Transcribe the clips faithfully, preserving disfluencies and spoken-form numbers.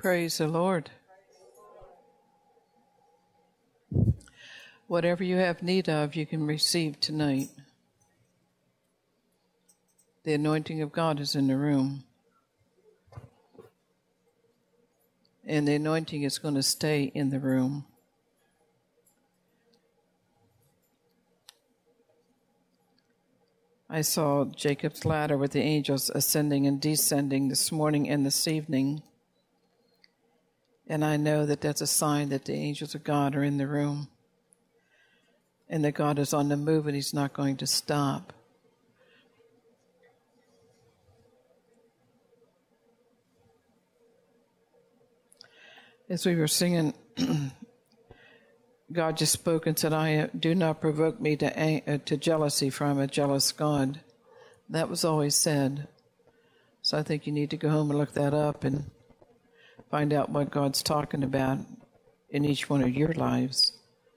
Praise the Lord. Whatever you have need of, you can receive tonight. The anointing of God is in the room. And the anointing is going to stay in the room. I saw Jacob's ladder with the angels ascending and descending this morning and this evening. And I know that that's a sign that the angels of God are in the room. And that God is on the move and He's not going to stop. As we were singing, God just spoke and said, I do not provoke me to, uh, to jealousy, for I'm a jealous God. That was always said. So I think you need to go home and look that up and find out what God's talking about in each one of your lives.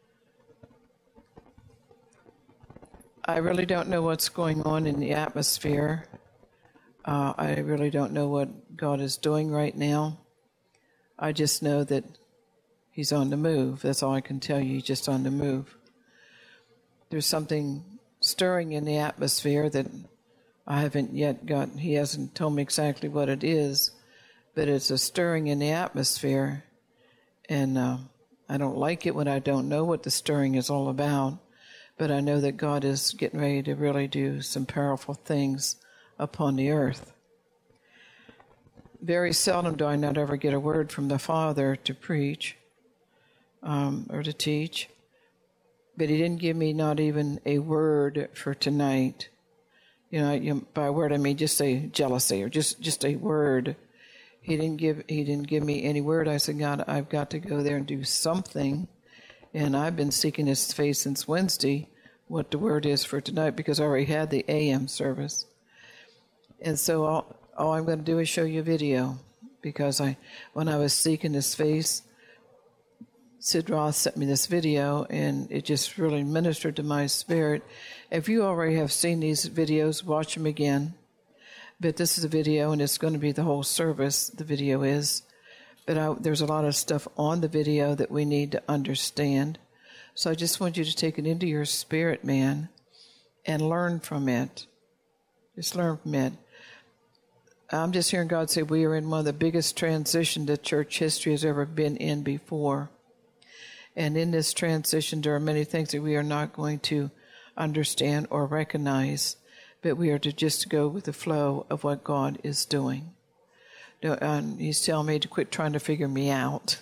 I really don't know what's going on in the atmosphere. Uh, I really don't know what God is doing right now. I just know that He's on the move. That's all I can tell you. He's just on the move. There's something stirring in the atmosphere that I haven't yet got. He hasn't told me exactly what it is, but it's a stirring in the atmosphere. And uh, I don't like it when I don't know what the stirring is all about. But I know that God is getting ready to really do some powerful things upon the earth. Very seldom do I not ever get a word from the Father to preach um, or to teach. But He didn't give me not even a word for tonight. You know, you, by word I mean just a jealousy or just, just a word. He didn't give He didn't give me any word. I said, God, I've got to go there and do something. And I've been seeking His face since Wednesday, what the word is for tonight, because I already had the A M service. And so all, all I'm going to do is show you a video, because I, when I was seeking His face, Sid Roth sent me this video, and it just really ministered to my spirit. If you already have seen these videos, watch them again. But this is a video, and it's going to be the whole service, the video is. But I, there's a lot of stuff on the video that we need to understand. So I just want you to take it into your spirit, man, and learn from it. Just learn from it. I'm just hearing God say we are in one of the biggest transitions that church history has ever been in before. And in this transition, there are many things that we are not going to understand or recognize, but we are to just go with the flow of what God is doing. And He's telling me to quit trying to figure me out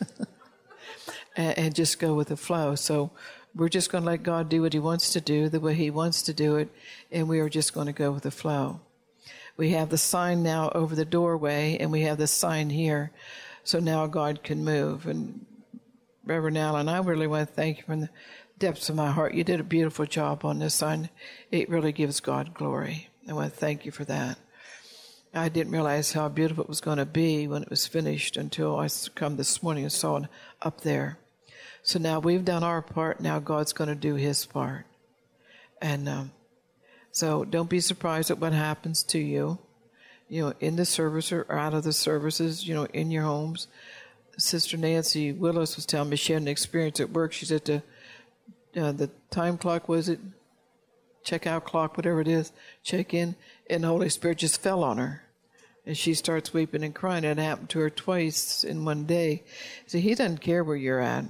and, and just go with the flow. So we're just going to let God do what He wants to do, the way He wants to do it, and we are just going to go with the flow. We have the sign now over the doorway, and we have the sign here, so now God can move. And Reverend Allen, I really want to thank you from the depths of my heart. You did a beautiful job on this sign. It really gives God glory. I want to thank you for that. I didn't realize how beautiful it was going to be when it was finished until I come this morning and saw it up there. So now we've done our part. Now God's going to do His part. And um, so don't be surprised at what happens to you, you know, in the service or out of the services, you know, in your homes. Sister Nancy Willis was telling me she had an experience at work. She said the, uh, the time clock, was it? Check-out clock, whatever it is, check in, and the Holy Spirit just fell on her. And she starts weeping and crying. It happened to her twice in one day. See, He doesn't care where you're at.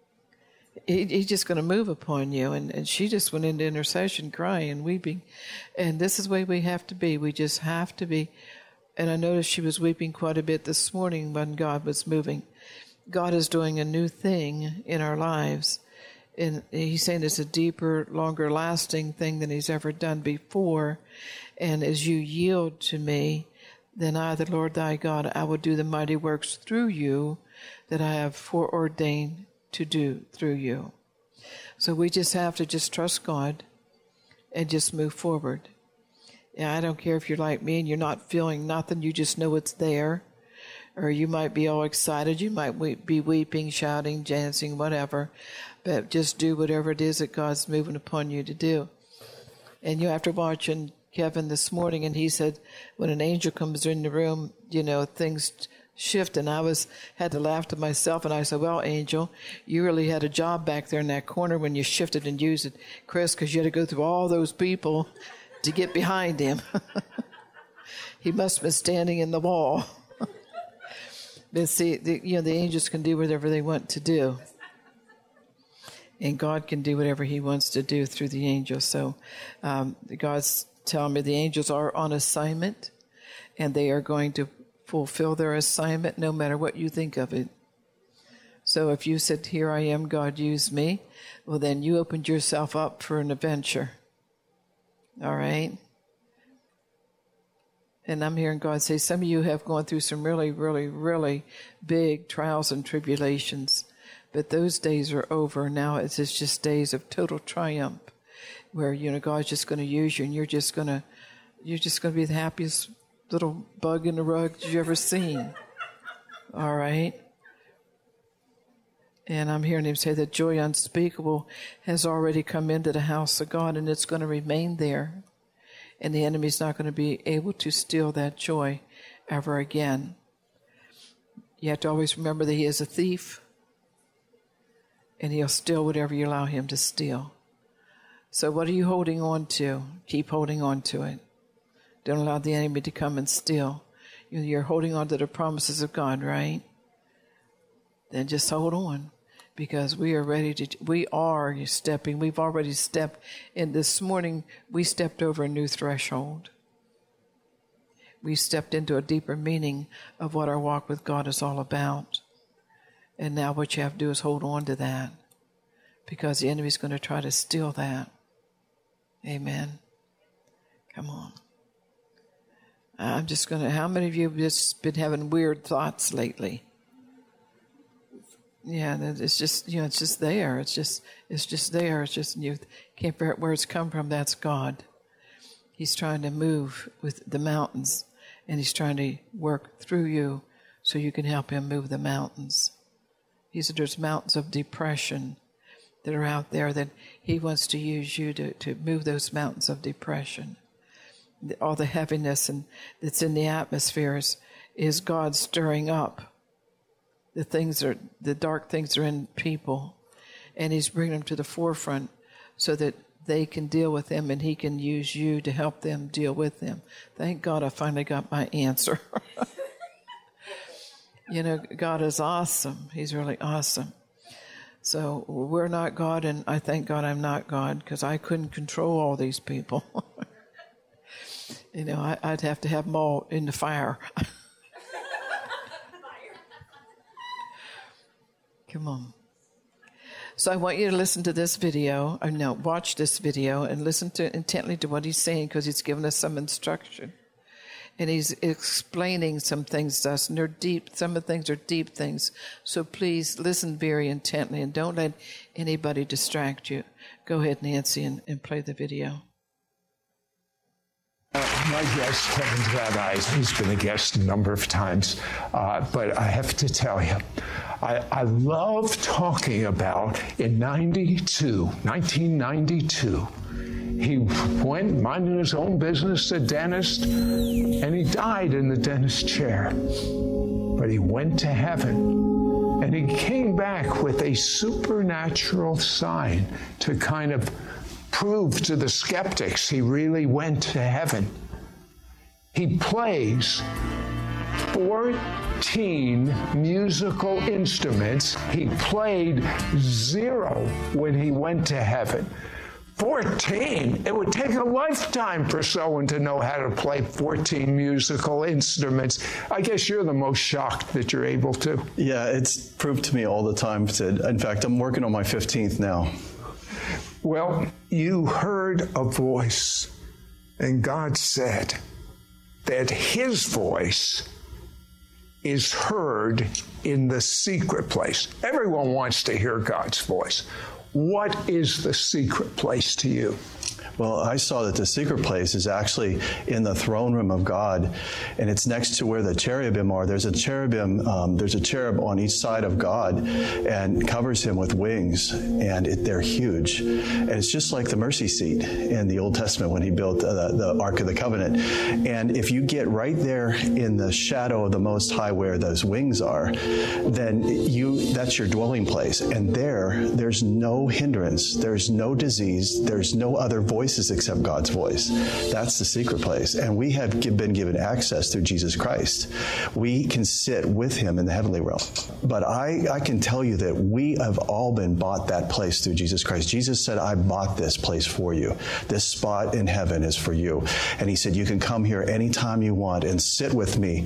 He, he's just going to move upon you. And, and she just went into intercession, crying and weeping. And this is the way we have to be. We just have to be. And I noticed she was weeping quite a bit this morning when God was moving. God is doing a new thing in our lives. And He's saying it's a deeper, longer lasting thing than He's ever done before. And as you yield to me, then I, the Lord thy God, I will do the mighty works through you that I have foreordained to do through you. So we just have to just trust God and just move forward. Yeah, I don't care if you're like me and you're not feeling nothing, you just know it's there. Or you might be all excited, you might we- be weeping, shouting, dancing, whatever. But just do whatever it is that God's moving upon you to do. And you have to watch and Kevin this morning, and he said when an angel comes in the room, you know, things shift, and I was had to laugh to myself, and I said, well, Angel, you really had a job back there in that corner when you shifted and used it, Chris, because you had to go through all those people to get behind him. He must have been standing in the wall. But see, the, you know, the angels can do whatever they want to do. And God can do whatever he wants to do through the angels. So um, God's telling me the angels are on assignment, and they are going to fulfill their assignment no matter what you think of it. So if you said, here I am, God, use me, well, then you opened yourself up for an adventure. All right? And I'm hearing God say, some of you have gone through some really, really, really big trials and tribulations. But those days are over. Now it's just days of total triumph, where, you know, God's just going to use you, and you're just going to, you're just going to be the happiest little bug in the rug you've ever seen. All right? And I'm hearing him say that joy unspeakable has already come into the house of God, and it's going to remain there. And the enemy's not going to be able to steal that joy ever again. You have to always remember that he is a thief, and he'll steal whatever you allow him to steal. So what are you holding on to? Keep holding on to it. Don't allow the enemy to come and steal. You're holding on to the promises of God, right? Then just hold on, because we are ready to, we are stepping, we've already stepped, and this morning we stepped over a new threshold. We stepped into a deeper meaning of what our walk with God is all about. And now what you have to do is hold on to that, because the enemy's going to try to steal that. Amen. Come on. I'm just going to, how many of you have just been having weird thoughts lately? Yeah, it's just, you know, it's just there. It's just, it's just there. It's just, you can't figure out where it's come from. That's God. He's trying to move with the mountains, and he's trying to work through you so you can help him move the mountains. He said there's mountains of depression that are out there that he wants to use you to, to move those mountains of depression. All the heaviness and that's in the atmospheres is God stirring up the things are the dark things are in people, and he's bringing them to the forefront so that they can deal with them, and he can use you to help them deal with them. Thank God I finally got my answer. You know, God is awesome. He's really awesome. So we're not God, and I thank God I'm not God, because I couldn't control all these people. You know, I, I'd have to have them all in the fire. Come on. So I want you to listen to this video, or no, watch this video and listen to intently to what he's saying, because he's given us some instruction. And he's explaining some things to us, and they're deep. Some of the things are deep things. So please listen very intently, and don't let anybody distract you. Go ahead, Nancy, and, and play the video. Uh, my guest, Kevin Gladius, he's been a guest a number of times, uh, but I have to tell you, I, I love talking about in ninety-two, nineteen ninety-two, he went minding his own business, a dentist, and he died in the dentist chair. But he went to heaven, and he came back with a supernatural sign to kind of prove to the skeptics he really went to heaven. He plays fourteen musical instruments. He played zero when he went to heaven. fourteen? It would take a lifetime for someone to know how to play fourteen musical instruments. I guess you're the most shocked that you're able to. Yeah, it's proved to me all the time, Sid. In fact, I'm working on my fifteenth now. Well, you heard a voice, and God said that his voice is heard in the secret place. Everyone wants to hear God's voice. What is the secret place to you? Well, I saw that the secret place is actually in the throne room of God, and it's next to where the cherubim are. There's a cherubim, um, there's a cherub on each side of God, and covers him with wings, and it, they're huge. And it's just like the mercy seat in the Old Testament when he built uh, the, the Ark of the Covenant. And if you get right there in the shadow of the Most High where those wings are, then you that's your dwelling place. And there, there's no hindrance, there's no disease, there's no other voices except God's voice. That's the secret place. And we have been given access through Jesus Christ. We can sit with him in the heavenly realm. But I, I can tell you that we have all been bought that place through Jesus Christ. Jesus said, I bought this place for you. This spot in heaven is for you. And he said, you can come here anytime you want and sit with me,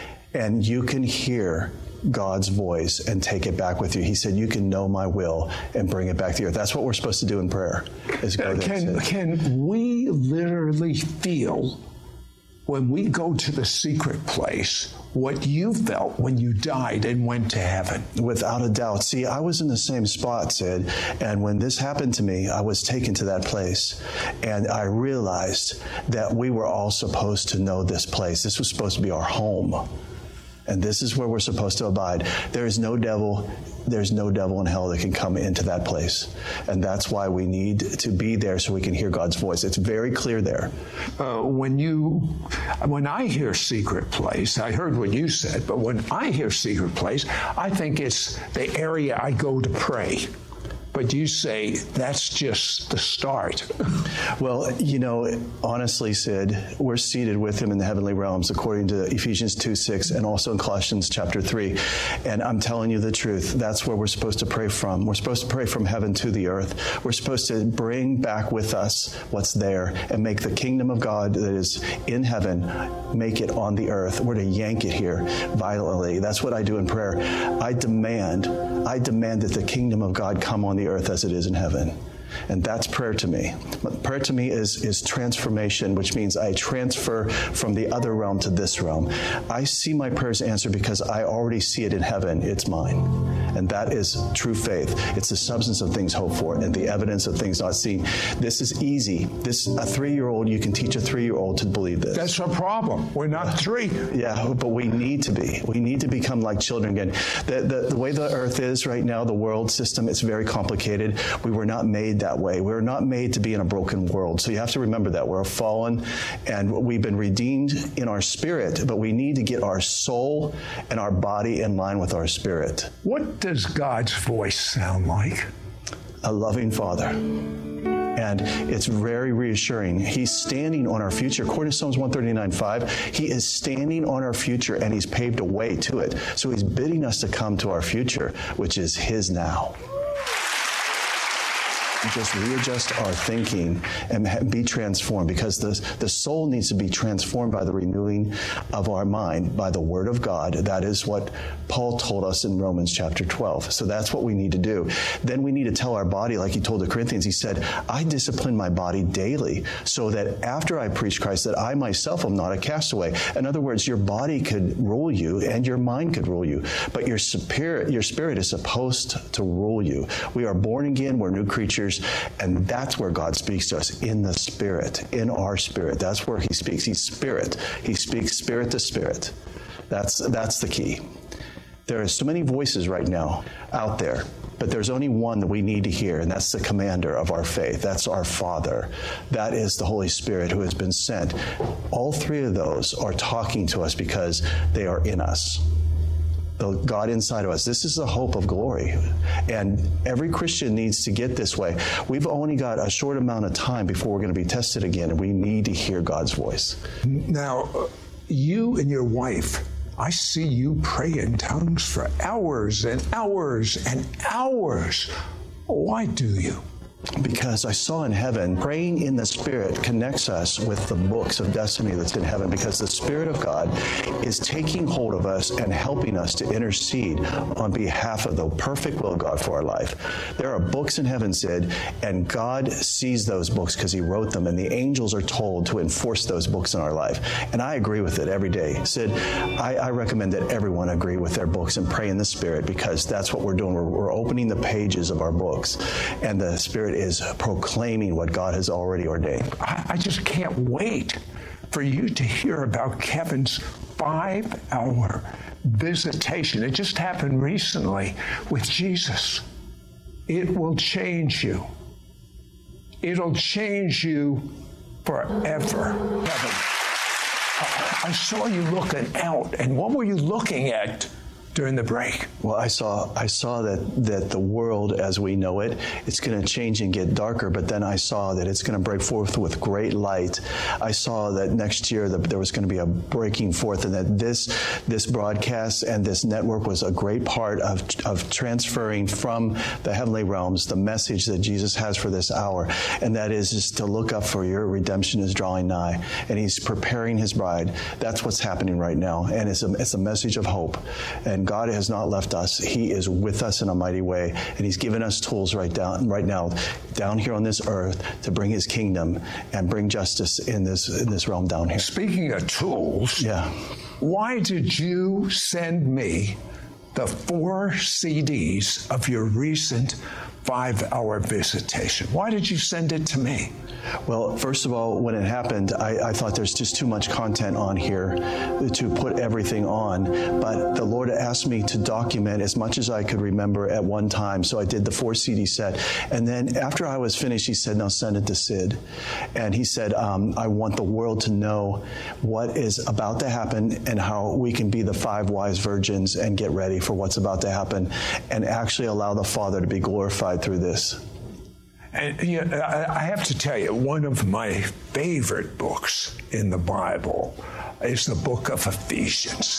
and you can hear God's voice and take it back with you. He said, you can know my will and bring it back to the earth. That's what we're supposed to do in prayer. Is go can, can we literally feel when we go to the secret place what you felt when you died and went to heaven? Without a doubt. See, I was in the same spot, Sid, and when this happened to me, I was taken to that place, and I realized that we were all supposed to know this place. This was supposed to be our home. And this is where we're supposed to abide. There is no devil, there's no devil in hell that can come into that place. And that's why we need to be there so we can hear God's voice. It's very clear there. Uh, when you, when I hear secret place, I heard what you said, but when I hear secret place, I think it's the area I go to pray. But you say that's just the start. Well, you know, honestly, Sid, we're seated with him in the heavenly realms, according to Ephesians two six and also in Colossians chapter three. And I'm telling you the truth. That's where we're supposed to pray from. We're supposed to pray from heaven to the earth. We're supposed to bring back with us what's there and make the kingdom of God that is in heaven, make it on the earth. We're to yank it here violently. That's what I do in prayer. I demand, I demand that the kingdom of God come on the earth as it is in heaven. And that's prayer to me. Prayer to me is, is transformation, which means I transfer from the other realm to this realm. I see my prayers answered because I already see it in heaven. It's mine. And that is true faith. It's the substance of things hoped for and the evidence of things not seen. This is easy. This a three-year-old, you can teach a three-year-old to believe this. That's our problem. We're not three. Yeah, but we need to be. We need to become like children again. The, the, the way the earth is right now, the world system, it's very complicated. We were not made that way. We're not made to be in a broken world. So you have to remember that. We're fallen, and we've been redeemed in our spirit, but we need to get our soul and our body in line with our spirit. What does God's voice sound like? A loving Father. And it's very reassuring. He's standing on our future. According to Psalms one thirty-nine five, he is standing on our future, and he's paved a way to it. So he's bidding us to come to our future, which is his now. Just readjust our thinking and be transformed, because the, the soul needs to be transformed by the renewing of our mind, by the Word of God. That is what Paul told us in Romans chapter twelve. So that's what we need to do. Then we need to tell our body, like he told the Corinthians, he said, I discipline my body daily so that after I preach Christ, that I myself am not a castaway. In other words, your body could rule you and your mind could rule you, but your spirit, your spirit is supposed to rule you. We are born again, we're new creatures. And that's where God speaks to us, in the spirit, in our spirit. That's where he speaks. He's spirit. He speaks spirit to spirit. That's, that's the key. There are so many voices right now out there, but there's only one that we need to hear, and that's the commander of our faith. That's our Father. That is the Holy Spirit who has been sent. All three of those are talking to us because they are in us. The God inside of us. This is the hope of glory. And every Christian needs to get this way. We've only got a short amount of time before we're going to be tested again, and we need to hear God's voice. Now, you and your wife, I see you pray in tongues for hours and hours and hours. Why do you? Because I saw in heaven, praying in the Spirit connects us with the books of destiny that's in heaven, because the Spirit of God is taking hold of us and helping us to intercede on behalf of the perfect will of God for our life. There are books in heaven, Sid, and God sees those books because he wrote them, and the angels are told to enforce those books in our life. And I agree with it every day. Sid, I, I recommend that everyone agree with their books and pray in the Spirit, because that's what we're doing. We're, we're opening the pages of our books, and the Spirit Spirit is proclaiming what God has already ordained. I, I just can't wait for you to hear about Kevin's five-hour visitation. It just happened recently with Jesus. It will change you. It'll change you forever. Kevin, I saw you looking out, and what were you looking at during the break? Well, I saw I saw that, that the world as we know it, it's going to change and get darker, but then I saw that it's going to break forth with great light. I saw that next year that there was going to be a breaking forth, and that this this broadcast and this network was a great part of, of transferring from the heavenly realms the message that Jesus has for this hour, and that is just to look up, for your redemption is drawing nigh, and he's preparing his bride. That's what's happening right now, and it's a, it's a message of hope. And God has not left us. He is with us in a mighty way, and he's given us tools right down right now down here on this earth to bring his kingdom and bring justice in this in this realm down here. Speaking of tools, yeah. Why did you send me the four C Ds of your recent five-hour visitation? Why did you send it to me? Well, first of all, when it happened, I, I thought there's just too much content on here to put everything on. But the Lord asked me to document as much as I could remember at one time. So I did the four C D set. And then after I was finished, he said, now send it to Sid. And he said, um, I want the world to know what is about to happen and how we can be the five wise virgins and get ready for what's about to happen and actually allow the Father to be glorified through this. And you know, I have to tell you, one of my favorite books in the Bible is the book of Ephesians.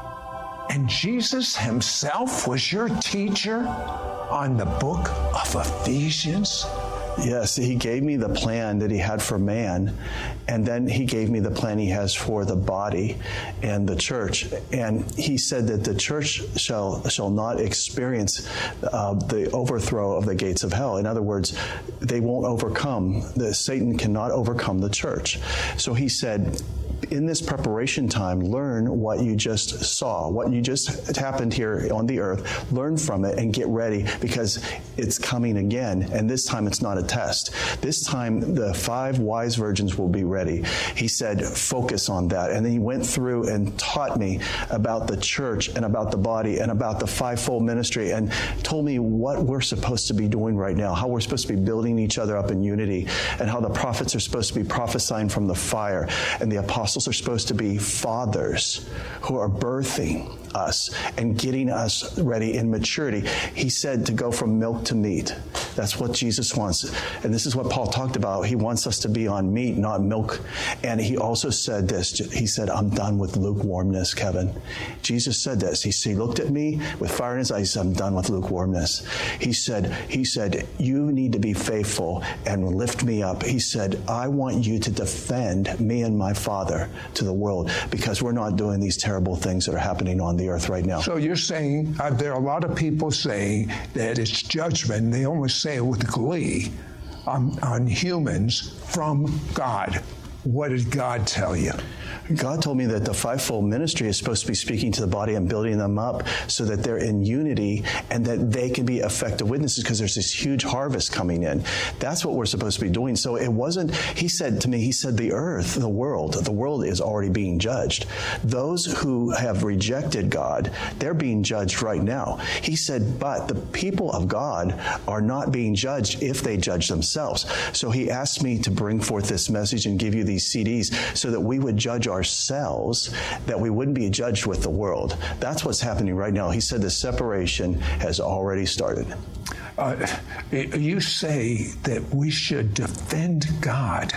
And Jesus himself was your teacher on the book of Ephesians? Yes, he gave me the plan that he had for man, and then he gave me the plan he has for the body and the church. And he said that the church shall shall not experience uh, the overthrow of the gates of hell. In other words, they won't overcome. The Satan cannot overcome the church. So he said, in this preparation time, learn what you just saw, what you just happened here on the earth. Learn from it and get ready, because it's coming again. And this time it's not a test. This time the five wise virgins will be ready. He said, focus on that. And then he went through and taught me about the church and about the body and about the fivefold ministry, and told me what we're supposed to be doing right now, how we're supposed to be building each other up in unity, and how the prophets are supposed to be prophesying from the fire, and the apostles are supposed to be fathers who are birthing us and getting us ready in maturity. He said to go from milk to meat. That's what Jesus wants. And this is what Paul talked about. He wants us to be on meat, not milk. And he also said this. He said, I'm done with lukewarmness, Kevin. Jesus said this. He, he looked at me with fire in his eyes. He said, I'm done with lukewarmness. He said, he said, you need to be faithful and lift me up. He said, I want you to defend me and my Father to the world, because we're not doing these terrible things that are happening on the earth right now. So you're saying, uh, there are a lot of people saying that it's judgment. They almost say it with glee on, on humans from God. What did God tell you? God told me that the fivefold ministry is supposed to be speaking to the body and building them up so that they're in unity and that they can be effective witnesses, because there's this huge harvest coming in. That's what we're supposed to be doing. So it wasn't, he said to me, he said the earth, the world, the world is already being judged. Those who have rejected God, they're being judged right now. He said, but the people of God are not being judged if they judge themselves. So he asked me to bring forth this message and give you these C Ds so that we would judge ourselves, that we wouldn't be judged with the world. That's what's happening right now. He said the separation has already started. Uh, you say that we should defend God,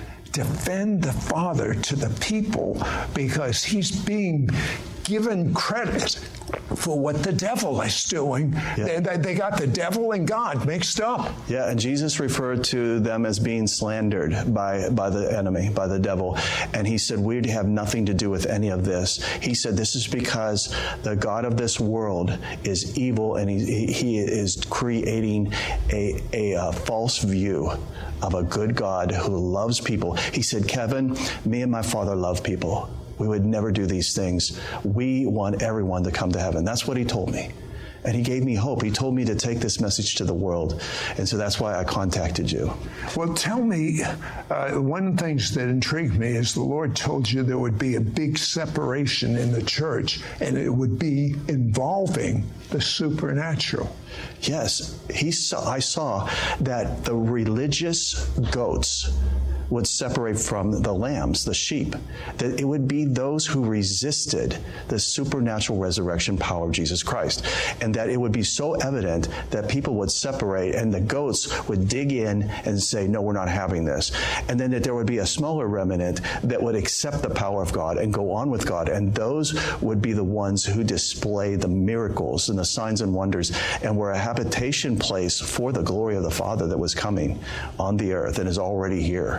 defend the Father to the people, because he's being given credit for what the devil is doing. Yeah. They, they got the devil and God mixed up. Yeah, and Jesus referred to them as being slandered by, by the enemy, by the devil. And he said, we have nothing to do with any of this. He said, this is because the God of this world is evil, and he, he is creating a, a, a false view of a good God who loves people. He said, Kevin, me and my Father love people. We would never do these things. We want everyone to come to heaven. That's what he told me. And he gave me hope. He told me to take this message to the world. And so that's why I contacted you. Well, tell me, uh, one of the things that intrigued me is the Lord told you there would be a big separation in the church, and it would be involving the supernatural. Yes, he saw, I saw that the religious goats would separate from the lambs, the sheep. That it would be those who resisted the supernatural resurrection power of Jesus Christ. And that it would be so evident that people would separate and the goats would dig in and say, no, we're not having this. And then that there would be a smaller remnant that would accept the power of God and go on with God. And those would be the ones who display the miracles and the signs and wonders and were a habitation place for the glory of the Father that was coming on the earth and is already here.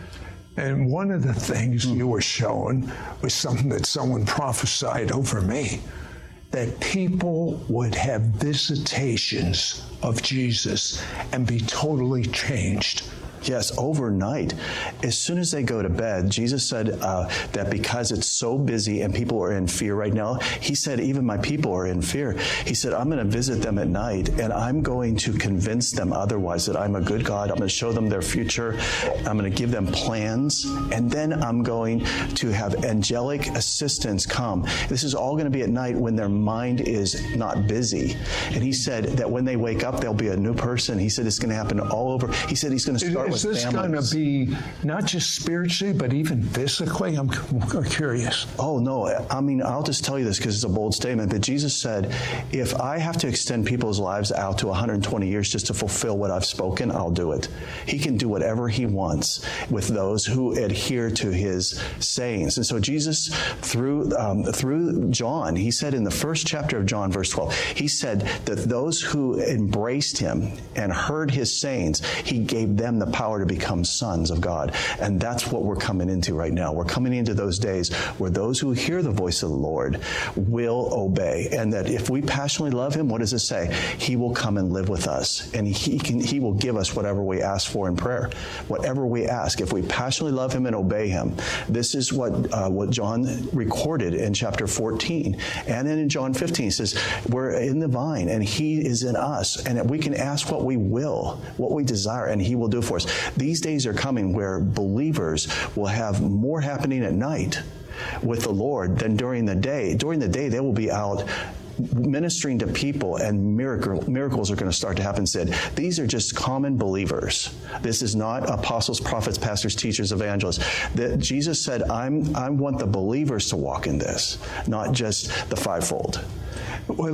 And one of the things you were shown was something that someone prophesied over me, that people would have visitations of Jesus and be totally changed. Yes, overnight. As soon as they go to bed, Jesus said uh, that because it's so busy and people are in fear right now, he said, even my people are in fear. He said, I'm going to visit them at night and I'm going to convince them otherwise that I'm a good God. I'm going to show them their future. I'm going to give them plans. And then I'm going to have angelic assistants come. This is all going to be at night when their mind is not busy. And he said that when they wake up, they'll be a new person. He said it's going to happen all over. He said he's going to start Is this going to be not just spiritually, but even physically? I'm, I'm curious. Oh, no. I mean, I'll just tell you this because it's a bold statement. But Jesus said, if I have to extend people's lives out to one hundred twenty years just to fulfill what I've spoken, I'll do it. He can do whatever he wants with those who adhere to his sayings. And so Jesus, through, um, through John, he said in the first chapter of John, verse twelve, he said that those who embraced him and heard his sayings, he gave them the power to become sons of God. And that's what we're coming into right now. We're coming into those days where those who hear the voice of the Lord will obey. And that if we passionately love him, what does it say? He will come and live with us. And he can, he will give us whatever we ask for in prayer. Whatever we ask, if we passionately love him and obey him. This is what, uh, what John recorded in chapter fourteen. And then in John fifteen, it says, we're in the vine and he is in us. And we can ask what we will, what we desire, and he will do for us. These days are coming where believers will have more happening at night with the Lord than during the day. During the day, they will be out ministering to people, and miracle, miracles are going to start to happen. Said these are just common believers. This is not apostles, prophets, pastors, teachers, evangelists. That Jesus said, I'm, I want the believers to walk in this, not just the fivefold. Well,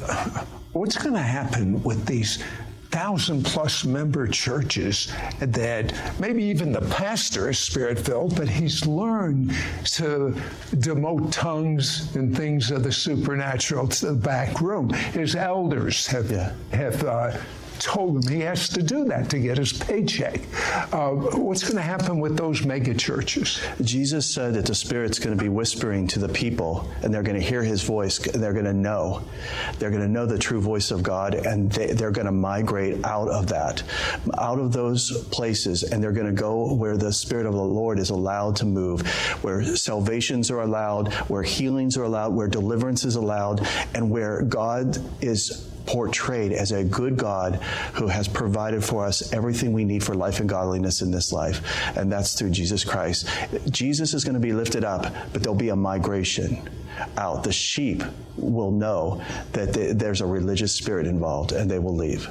what's going to happen with these thousand plus member churches that maybe even the pastor is spirit-filled, but he's learned to demote tongues and things of the supernatural to the back room? His elders have, yeah. have uh, told him he has to do that to get his paycheck. Uh, what's going to happen with those mega churches? Jesus said that the Spirit's going to be whispering to the people, and they're going to hear his voice, and they're going to know. They're going to know the true voice of God, and they, they're going to migrate out of that, out of those places, and they're going to go where the Spirit of the Lord is allowed to move, where salvations are allowed, where healings are allowed, where deliverance is allowed, and where God is portrayed as a good God who has provided for us everything we need for life and godliness in this life. And that's through Jesus Christ. Jesus is going to be lifted up, but there'll be a migration out. The sheep will know that there's a religious spirit involved, and they will leave.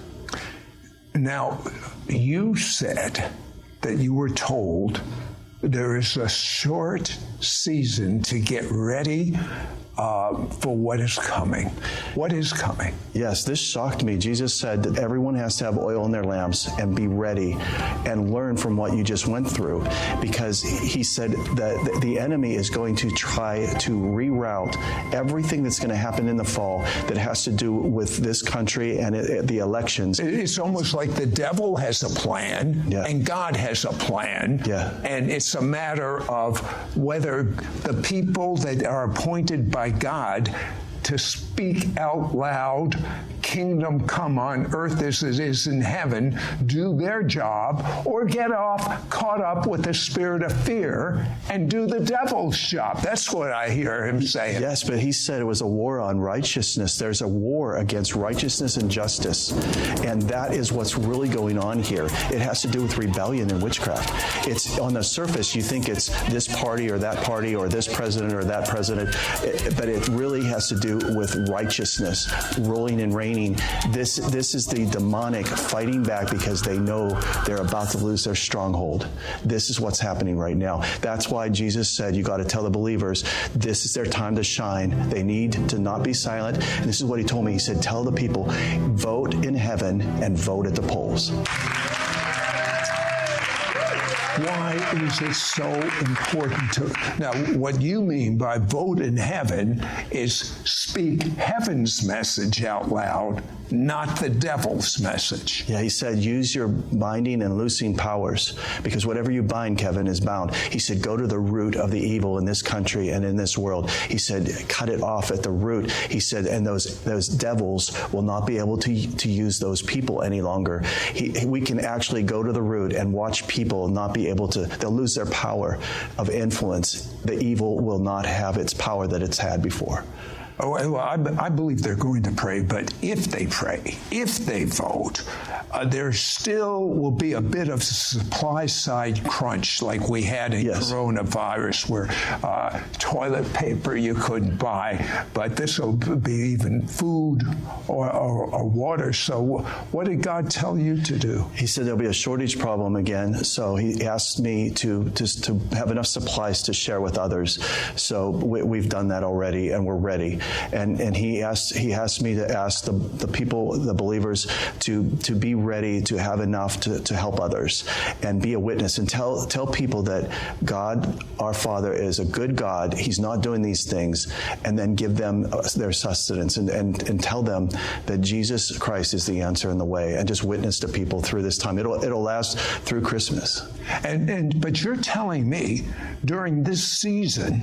Now, you said that you were told there is a short season to get ready Uh, for what is coming. What is coming? Yes, this shocked me. Jesus said that everyone has to have oil in their lamps and be ready and learn from what you just went through, because he said that the enemy is going to try to reroute everything that's going to happen in the fall that has to do with this country and it, it, the elections. It's almost like the devil has a plan, yeah. and God has a plan, yeah. and it's a matter of whether the people that are appointed by God to speak out loud, kingdom come on earth as it is in heaven, do their job, or get off caught up with the spirit of fear and do the devil's job. That's what I hear him saying. Yes, but he said it was a war on righteousness. There's a war against righteousness and justice. And that is what's really going on here. It has to do with rebellion and witchcraft. It's on the surface, you think it's this party or that party or this president or that president, but it really has to do with righteousness, ruling and reigning. This, this is the demonic fighting back because they know they're about to lose their stronghold. This is what's happening right now. That's why Jesus said, you got to tell the believers, this is their time to shine. They need to not be silent. And this is what he told me. He said, tell the people, vote in heaven and vote at the polls. Why is it so important to... Now, what you mean by vote in heaven is speak heaven's message out loud, not the devil's message. Yeah, he said, use your binding and loosing powers, because whatever you bind, Kevin, is bound. He said, go to the root of the evil in this country and in this world. He said, cut it off at the root. He said, and those those devils will not be able to, to use those people any longer. He, we can actually go to the root and watch people not be able to, they'll lose their power of influence. The evil will not have its power that it's had before. Oh, well, I, I believe they're going to pray, but if they pray, if they vote, uh, there still will be a bit of supply side crunch like we had in yes. coronavirus, where uh, toilet paper you couldn't buy, but this will be even food or, or, or water. So what did God tell you to do? He said there'll be a shortage problem again, so he asked me to, to, to have enough supplies to share with others. So we, we've done that already, and we're ready. And and he asked he asked me to ask the, the people, the believers, to to be ready to have enough to, to help others and be a witness and tell tell people that God, our Father, is a good God. He's not doing these things, and then give them their sustenance and, and, and tell them that Jesus Christ is the answer and the way, and just witness to people through this time. It'll it'll last through Christmas. And and but you're telling me during this season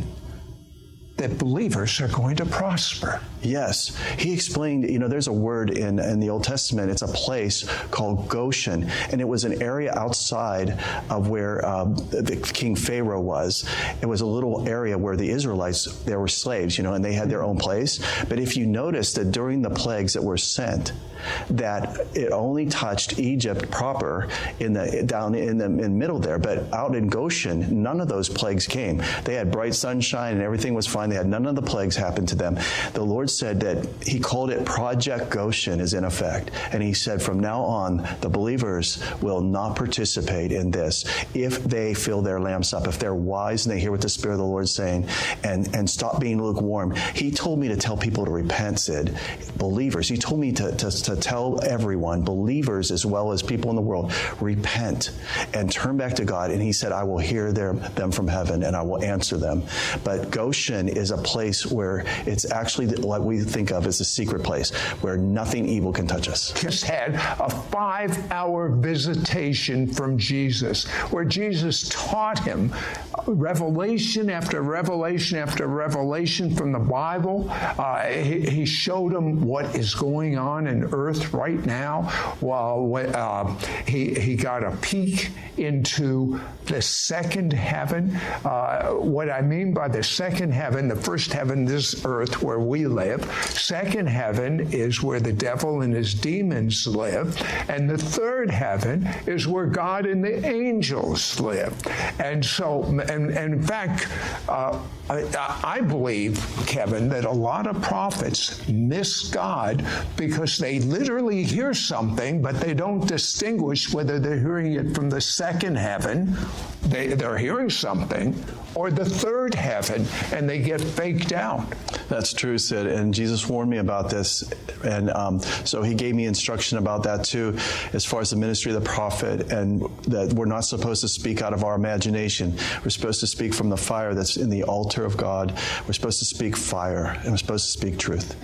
that believers are going to prosper. Yes. He explained, you know, there's a word in, in the Old Testament. It's a place called Goshen, and it was an area outside of where um, the King Pharaoh was. It was a little area where the Israelites, there were slaves, you know, and they had their own place. But if you notice that during the plagues that were sent, that it only touched Egypt proper in the down in the in middle there, but out in Goshen, none of those plagues came. They had bright sunshine and everything was fine. They had none of the plagues happen to them. The Lord said that he called it Project Goshen is in effect, and he said from now on the believers will not participate in this if they fill their lamps up, if they're wise and they hear what the Spirit of the Lord is saying, and and stop being lukewarm. He told me to tell people to repent, Sid. Believers. He told me to to, to tell everyone, believers as well as people in the world, repent and turn back to God. And he said, I will hear their, them from heaven and I will answer them. But Goshen is a place where it's actually what we think of as a secret place where nothing evil can touch us. Just had a five-hour visitation from Jesus where Jesus taught him revelation after revelation after revelation from the Bible. Uh, he, he showed him what is going on in earth right now. Well, uh, he, he got a peek into the second heaven. Uh, what I mean by the second heaven, the first heaven, this earth where we live. Second heaven is where the devil and his demons live. And the third heaven is where God and the angels live. And so, and, and in fact, uh, I, I believe, Kevin, that a lot of prophets miss God because they literally hear something, but they don't distinguish whether they're hearing it from the second heaven, they, they're hearing something, or the third heaven, and they get faked out. That's true, Sid, and Jesus warned me about this, and um, so he gave me instruction about that too, as far as the ministry of the prophet, and that we're not supposed to speak out of our imagination. We're supposed to speak from the fire that's in the altar of God. We're supposed to speak fire, and we're supposed to speak truth.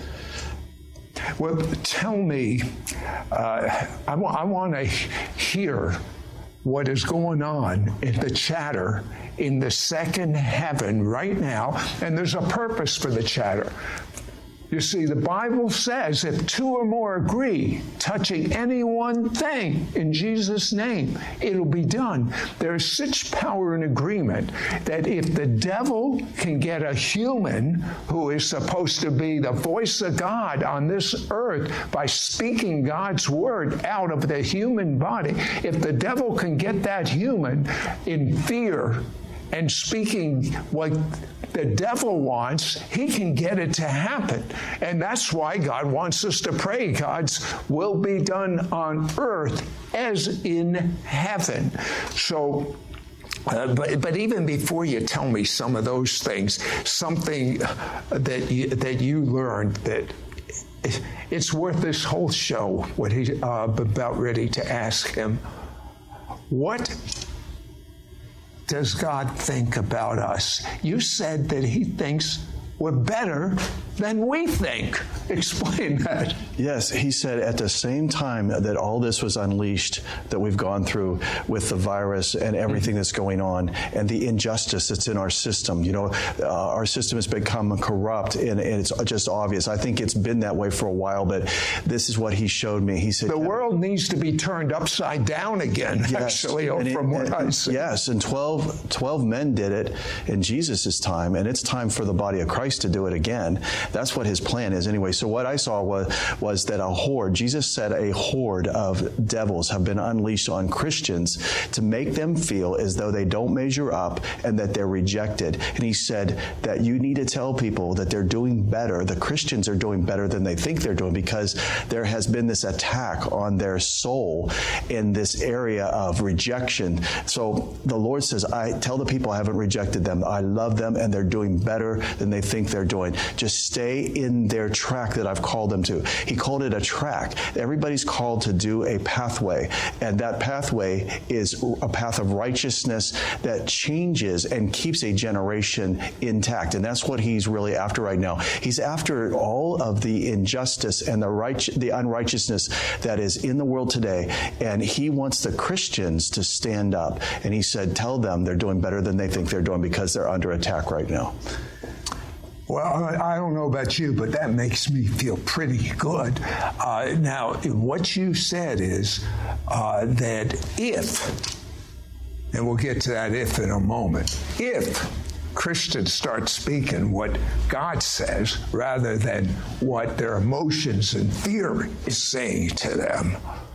Well, tell me, uh, I, w- I want to hear what is going on in the chatter in the second heaven right now, and there's a purpose for the chatter. You see, the Bible says if two or more agree touching any one thing in Jesus' name, it'll be done. There's such power in agreement that if the devil can get a human who is supposed to be the voice of God on this earth by speaking God's word out of the human body, if the devil can get that human in fear and speaking what the devil wants, he can get it to happen. And that's why God wants us to pray God's will be done on earth as in heaven. So, uh, but, but even before you tell me some of those things, something that you, that you learned that it's worth this whole show, what he's uh, about ready to ask him. What does God think about us? You said that he thinks we're better than we think. Explain that. Yes, he said at the same time that all this was unleashed that we've gone through with the virus and everything that's going on and the injustice that's in our system. You know, uh, our system has become corrupt and, and it's just obvious. I think it's been that way for a while, but this is what he showed me. He said, the world needs to be turned upside down again, yes. actually, and from it, what I see. Yes, and twelve, twelve men did it in Jesus' time, and it's time for the body of Christ to do it again. That's what his plan is anyway. So what I saw was, was that a horde, Jesus said a horde of devils have been unleashed on Christians to make them feel as though they don't measure up and that they're rejected. And he said that you need to tell people that they're doing better. The Christians are doing better than they think they're doing because there has been this attack on their soul in this area of rejection. So the Lord says, I tell the people I haven't rejected them. I love them and they're doing better than they think they're doing. Just stay in their track that I've called them to. He called it a track. Everybody's called to do a pathway, and that pathway is a path of righteousness that changes and keeps a generation intact, and that's what he's really after right now. He's after all of the injustice and the right, the unrighteousness that is in the world today, and he wants the Christians to stand up, and he said, tell them they're doing better than they think they're doing because they're under attack right now. Well, I don't know about you, but that makes me feel pretty good. Uh, now, what you said is uh, that if, and we'll get to that if in a moment, if Christians start speaking what God says rather than what their emotions and fear is saying to them,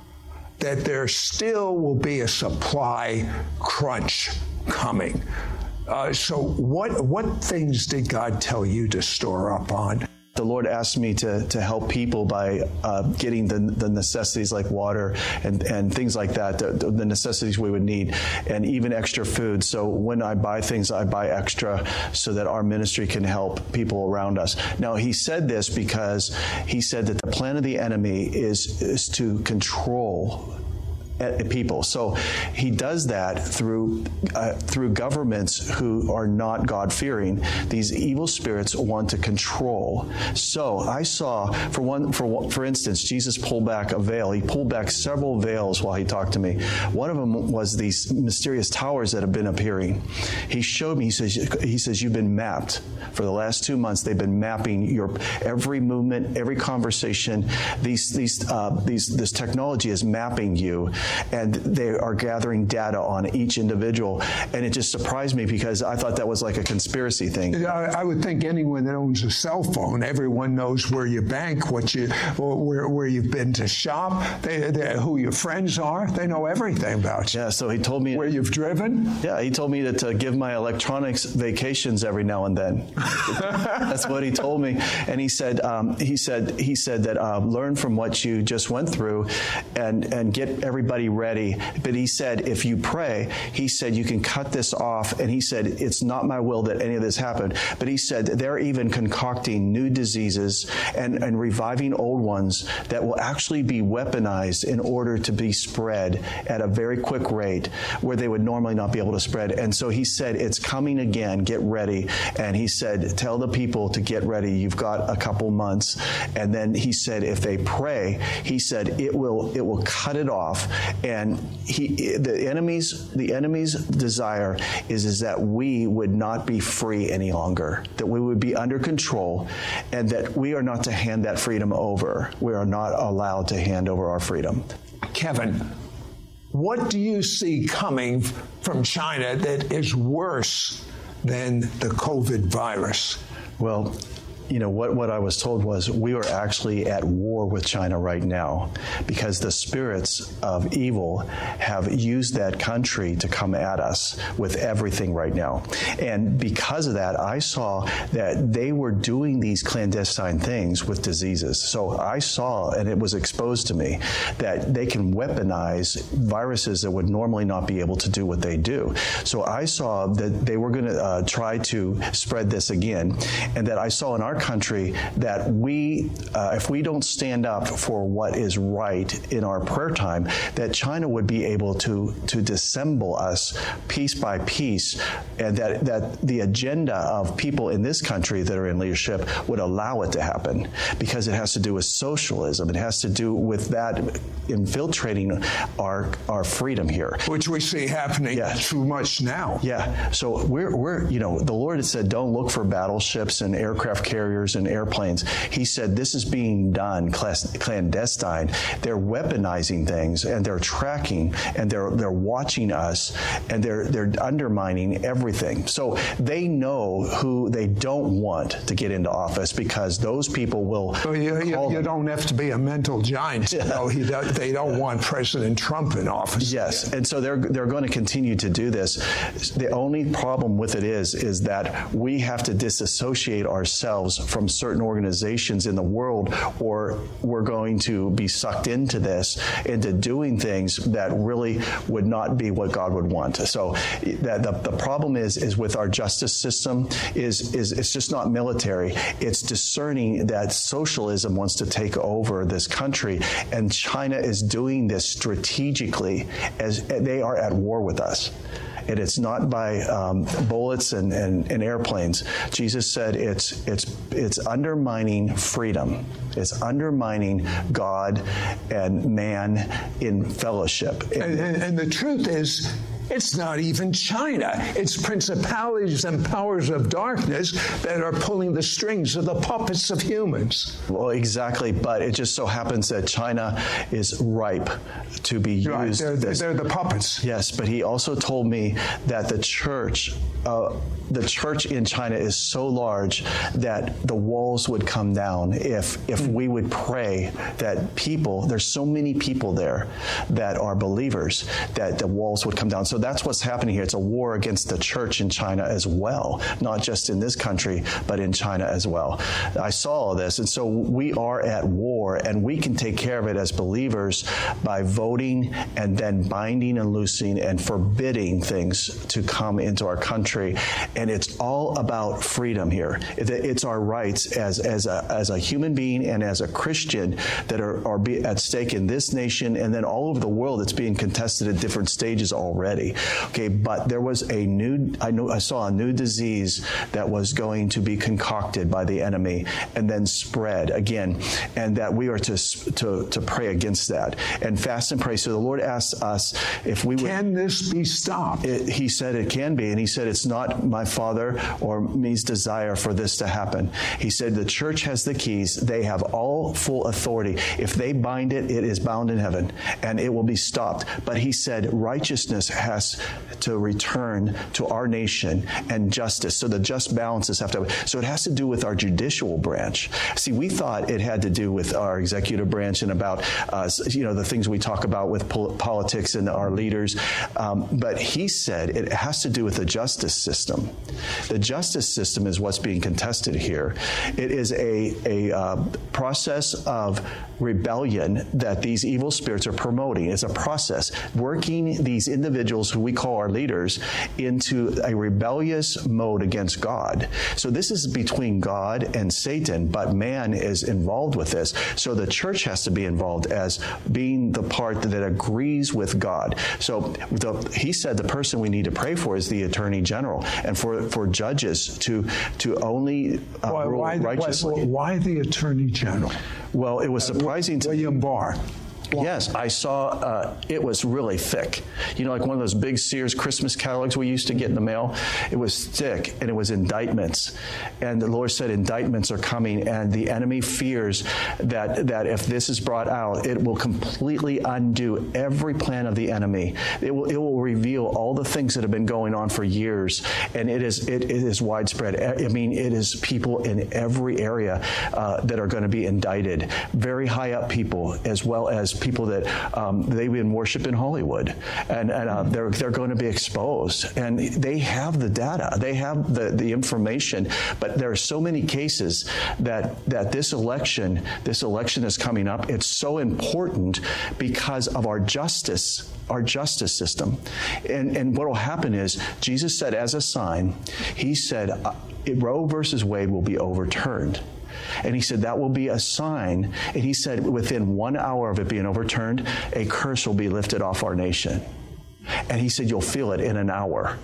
that there still will be a supply crunch coming. Uh, so what what things did God tell you to store up on? The Lord asked me to to help people by uh, getting the the necessities like water and, and things like that, the, the necessities we would need, and even extra food. So when I buy things, I buy extra so that our ministry can help people around us. Now, he said this because he said that the plan of the enemy is is to control people. So he does that through uh, through governments who are not God-fearing. These evil spirits want to control. So I saw, for one, for for instance, Jesus pulled back a veil. He pulled back several veils while he talked to me. One of them was these mysterious towers that have been appearing. He showed me. He says, he says, you've been mapped for the last two months. They've been mapping your every movement, every conversation. These these uh, these this technology is mapping you. And they are gathering data on each individual. And it just surprised me because I thought that was like a conspiracy thing. I, I would think anyone that owns a cell phone, everyone knows where you bank, what you, where, where you've been to shop, they, they, who your friends are. They know everything about you. Yeah, so he told me... Where you've driven? Yeah, he told me to, to give my electronics vacations every now and then. That's what he told me. And he said, um, he said, he said that uh, learn from what you just went through and, and get everybody ready. But he said, if you pray, he said, you can cut this off. And he said, it's not my will that any of this happened. But he said, they're even concocting new diseases and, and reviving old ones that will actually be weaponized in order to be spread at a very quick rate where they would normally not be able to spread. And so he said, it's coming again. Get ready. And he said, tell the people to get ready. You've got a couple months. And then he said, if they pray, he said, it will, it will cut it off. And he, the enemy's, the enemy's desire is, is that we would not be free any longer, that we would be under control, and that we are not to hand that freedom over. We are not allowed to hand over our freedom. Kevin, what do you see coming from China that is worse than the COVID virus? Well, you know, what, what I was told was we are actually at war with China right now because the spirits of evil have used that country to come at us with everything right now. And because of that, I saw that they were doing these clandestine things with diseases. So I saw, and it was exposed to me, that they can weaponize viruses that would normally not be able to do what they do. So I saw that they were going to uh, try to spread this again, and that I saw in our country that we, uh, if we don't stand up for what is right in our prayer time, that China would be able to to dissemble us piece by piece, and that, that the agenda of people in this country that are in leadership would allow it to happen, because it has to do with socialism. It has to do with that infiltrating our our freedom here, which we see happening yeah. too much now. Yeah. So we're we're you know the Lord had said, don't look for battleships and aircraft carriers and airplanes. He said this is being done clandestine. They're weaponizing things, and they're tracking, and they're they're watching us, and they're they're undermining everything. So they know who they don't want to get into office, because those people will. Well, you, you, you don't have to be a mental giant to know he don't, they don't want President Trump in office. Yes, and so they're they're going to continue to do this. The only problem with it is is that we have to disassociate ourselves from certain organizations in the world, or we're going to be sucked into this, into doing things that really would not be what God would want. So that the, the problem is is with our justice system is is it's just not military. It's discerning that socialism wants to take over this country, and China is doing this strategically, as they are at war with us. And it's not by um, bullets and, and, and airplanes. Jesus said it's it's it's undermining freedom. It's undermining God and man in fellowship. And, and, and the truth is, it's not even China. It's principalities and powers of darkness that are pulling the strings of the puppets of humans. Well, exactly. But it just so happens that China is ripe to be used. Right. They're, as, they're the puppets. Yes, but he also told me that the church, uh, the church in China is so large that the walls would come down if if mm. we would pray that people, there's so many people there that are believers, that the walls would come down. So that's what's happening here. It's a war against the church in China as well, not just in this country, but in China as well. I saw all this, and so we are at war, and we can take care of it as believers by voting and then binding and loosing and forbidding things to come into our country. And it's all about freedom here. It's our rights as as a, as a human being and as a Christian that are, are be at stake in this nation, and then all over the world. It's being contested at different stages already. Okay, but there was a new, I know, I saw a new disease that was going to be concocted by the enemy and then spread again, and that we are to to to pray against that and fast and pray. So the Lord asked us if we would. Can this be stopped? It, he said it can be, and he said it's not my Father or me's desire for this to happen. He said the church has the keys. They have all full authority. If they bind it, it is bound in heaven, and it will be stopped. But he said righteousness has to return to our nation, and justice. So the just balances have to. So it has to do with our judicial branch. See, we thought it had to do with our executive branch and about, uh, you know, the things we talk about with pol- politics and our leaders. Um, but he said it has to do with the justice system. The justice system is what's being contested here. It is a a uh, process of rebellion that these evil spirits are promoting. It's a process working these individuals who we call our leaders into a rebellious mode against God. So this is between God and Satan, but man is involved with this. So the church has to be involved as being the part that agrees with God. So the, he said the person we need to pray for is the Attorney General, and for, for judges to to only uh, why, rule why, righteously. Why, why the Attorney General? Well, it was surprising uh, to William Barr. Yes, I saw uh, it was really thick. You know, like one of those big Sears Christmas catalogs we used to get in the mail. It was thick, and it was indictments. And the Lord said indictments are coming, and the enemy fears that, that if this is brought out, it will completely undo every plan of the enemy. It will, it will reveal all the things that have been going on for years, and it is it, it is widespread. I mean, it is people in every area uh, that are going to be indicted. Very high up people, as well as people that um, they've been worshiping in Hollywood, and, and uh, they're they're going to be exposed. And they have the data, they have the, the information, but there are so many cases that that this election, this election is coming up. It's so important because of our justice. Our justice system. And, and what will happen is, Jesus said as a sign, he said, uh, Roe versus Wade will be overturned. And he said that will be a sign. And he said within one hour of it being overturned, a curse will be lifted off our nation. And he said you'll feel it in an hour.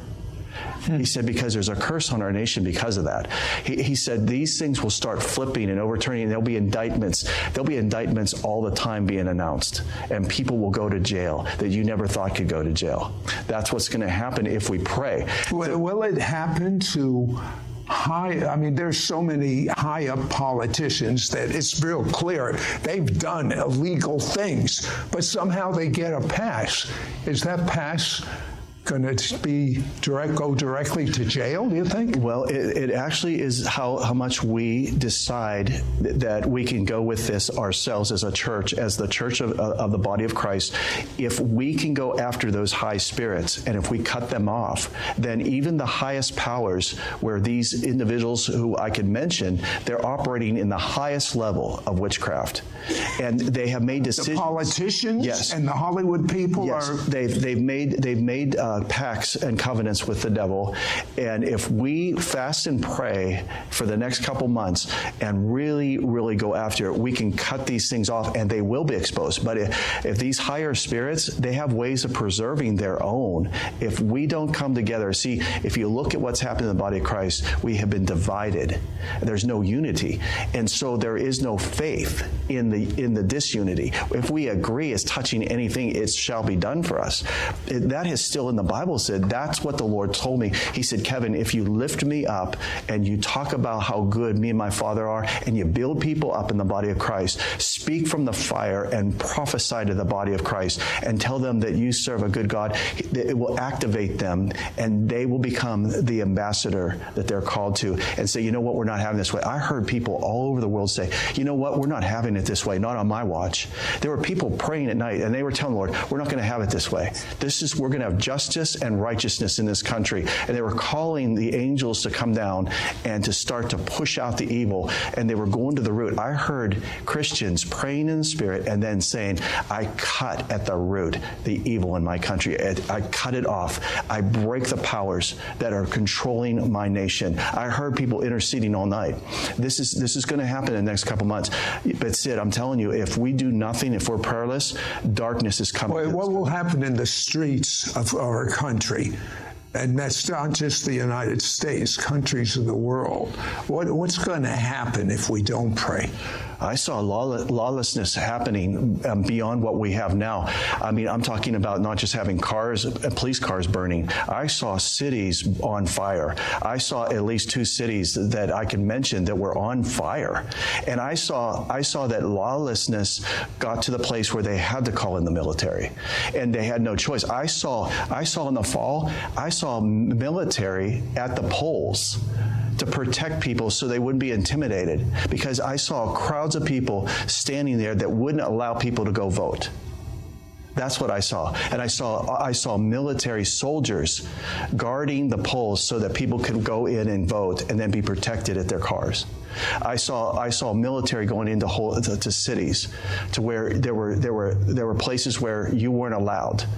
He said, because there's a curse on our nation because of that. He, he said these things will start flipping and overturning. And there'll be indictments. There'll be indictments all the time being announced. And people will go to jail that you never thought could go to jail. That's what's going to happen if we pray. Will, so, will it happen to high, I mean, there's so many high-up politicians that it's real clear they've done illegal things, but somehow they get a pass. Is that pass going to be direct, go directly to jail, do you think? Well, it, it actually is how, how much we decide that we can go with this ourselves as a church, as the church of, of the body of Christ. If we can go after those high spirits, and if we cut them off, then even the highest powers, where these individuals who I can mention, they're operating in the highest level of witchcraft. And they have made decisions. The politicians yes. and the Hollywood people yes. are... They've, they've made, they've made uh, pacts and covenants with the devil. And if we fast and pray for the next couple months and really, really go after it, we can cut these things off, and they will be exposed. But if, if these higher spirits, they have ways of preserving their own. If we don't come together, see, if you look at what's happened in the body of Christ, we have been divided. There's no unity. And so there is no faith in the in the disunity. If we agree as touching anything, it shall be done for us. It, that is still in the Bible said. That's what the Lord told me. He said, Kevin, if you lift me up and you talk about how good me and my Father are, and you build people up in the body of Christ, speak from the fire and prophesy to the body of Christ and tell them that you serve a good God, it will activate them, and they will become the ambassador that they're called to, and say, you know what, we're not having this way. I heard people all over the world say, you know what, we're not having it this way, not on my watch. There were people praying at night, and they were telling the Lord, we're not going to have it this way. This is, we're going to have justice and righteousness in this country. And they were calling the angels to come down and to start to push out the evil, and they were going to the root. I heard Christians praying in the Spirit and then saying, I cut at the root the evil in my country. I cut it off. I break the powers that are controlling my nation. I heard people interceding all night. This is this is going to happen in the next couple months. But Sid, I'm telling you, if we do nothing, if we're prayerless, darkness is coming. Well, what will happen in the streets of our country? And that's not just the United States, countries of the world. What, what's going to happen if we don't pray? I saw lawlessness happening um, beyond what we have now. I mean, I'm talking about not just having cars, uh, police cars burning. I saw cities on fire. I saw at least two cities that I can mention that were on fire. And I saw, I saw that lawlessness got to the place where they had to call in the military, and they had no choice. I saw, I saw in the fall, I saw military at the polls to protect people so they wouldn't be intimidated, because I saw crowds of people standing there that wouldn't allow people to go vote. That's what I saw. And I saw I saw military soldiers guarding the polls so that people could go in and vote and then be protected at their cars. I saw I saw military going into whole to, to cities to where there were there were there were places where you weren't allowed.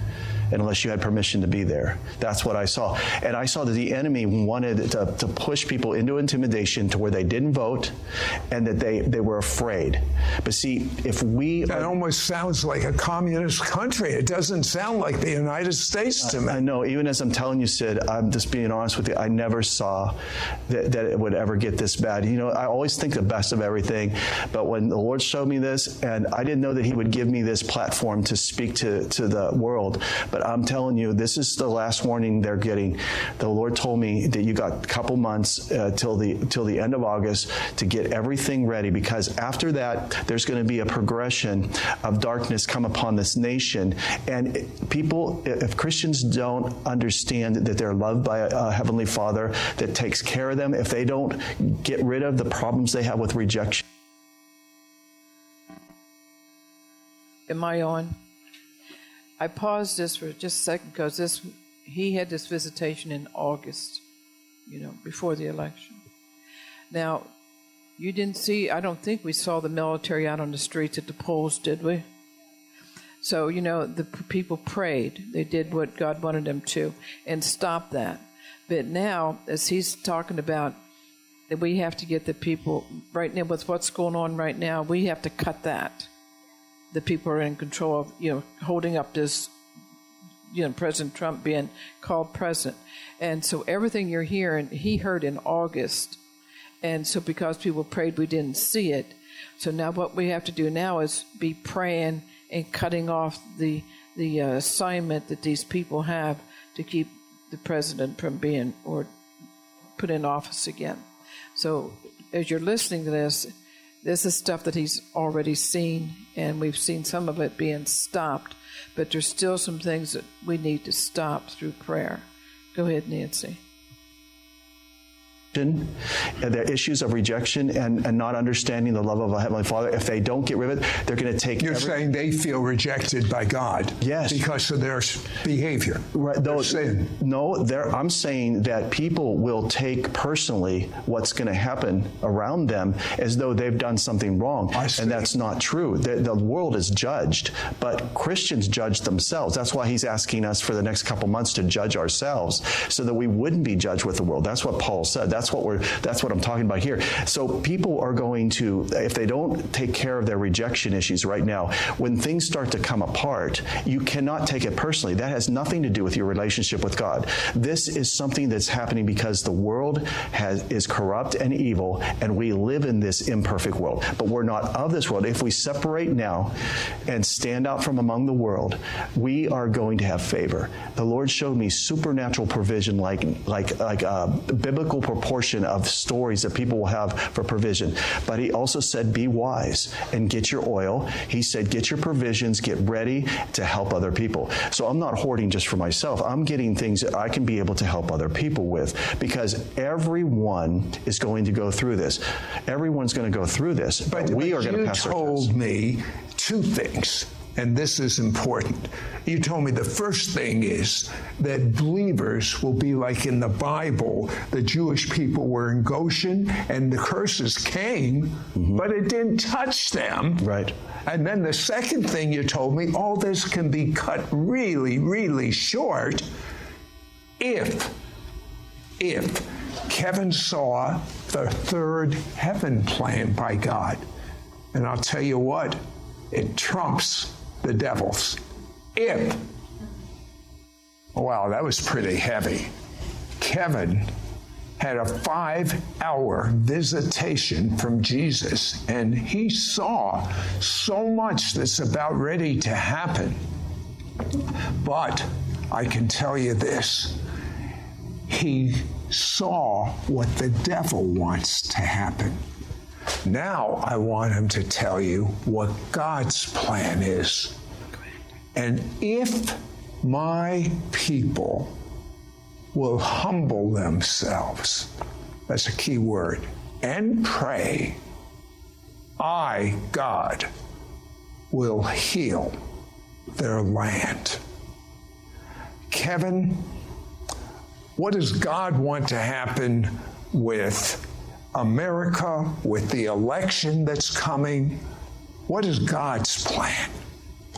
unless you had permission to be there. That's what I saw. And I saw that the enemy wanted to, to push people into intimidation to where they didn't vote and that they, they were afraid. But see, if we... That are, almost sounds like a communist country. It doesn't sound like the United States to me. I, I know. Even as I'm telling you, Sid, I'm just being honest with you, I never saw that, that it would ever get this bad. You know, I always think the best of everything, but when the Lord showed me this, and I didn't know that he would give me this platform to speak to, to the world, but I'm telling you, this is the last warning they're getting. The Lord told me that you got a couple months uh, till the till the end of August to get everything ready, because after that, there's going to be a progression of darkness come upon this nation. And people, if Christians don't understand that they're loved by a, a Heavenly Father that takes care of them, if they don't get rid of the problems they have with rejection. Am I on? I paused this for just a second because this he had this visitation in August, you know, before the election. Now, you didn't see, I don't think we saw the military out on the streets at the polls, did we? So, you know, the people prayed. They did what God wanted them to and stopped that. But now, as he's talking about that we have to get the people, right now with what's going on right now, we have to cut that. The people are in control of, you know, holding up this, you know, President Trump being called president. And so everything you're hearing, he heard in August. And so because people prayed, we didn't see it. So now what we have to do now is be praying and cutting off the the uh, assignment that these people have to keep the president from being or put in office again. So as you're listening to this, this is stuff that he's already seen, and we've seen some of it being stopped, but there's still some things that we need to stop through prayer. Go ahead, Nancy. The issues of rejection and, and not understanding the love of a Heavenly Father, if they don't get rid of it, they're going to take... You're every, saying they feel rejected by God. Yes. Because of their behavior. Right. Their sin. No, I'm saying that people will take personally what's going to happen around them as though they've done something wrong. I see. And that's not true. The, the world is judged, but Christians judge themselves. That's why he's asking us for the next couple months to judge ourselves so that we wouldn't be judged with the world. That's what Paul said. That's That's what we're. That's what I'm talking about here. So people are going to, if they don't take care of their rejection issues right now, when things start to come apart, you cannot take it personally. That has nothing to do with your relationship with God. This is something that's happening because the world has is corrupt and evil, and we live in this imperfect world. But we're not of this world. If we separate now and stand out from among the world, we are going to have favor. The Lord showed me supernatural provision, like like like a biblical proportion of stories that people will have for provision. But he also said, be wise and get your oil. He said, get your provisions, get ready to help other people. So I'm not hoarding just for myself. I'm getting things that I can be able to help other people with, because everyone is going to go through this. Everyone's going to go through this, but, but we but are going to pass our test. You told me two things. And this is important. You told me the first thing is that believers will be like in the Bible. The Jewish people were in Goshen, and the curses came, mm-hmm. but it didn't touch them. Right. And then the second thing you told me, all this can be cut really, really short if, if Kevin saw the third heaven plan by God. And I'll tell you what, it trumps the devil's. If, wow, that was pretty heavy. Kevin had a five-hour visitation from Jesus, and he saw so much that's about ready to happen. But I can tell you this, he saw what the devil wants to happen. Now I want him to tell you what God's plan is. And if my people will humble themselves, that's a key word, and pray, I, God, will heal their land. Kevin, what does God want to happen with America, with the election that's coming? What is God's plan?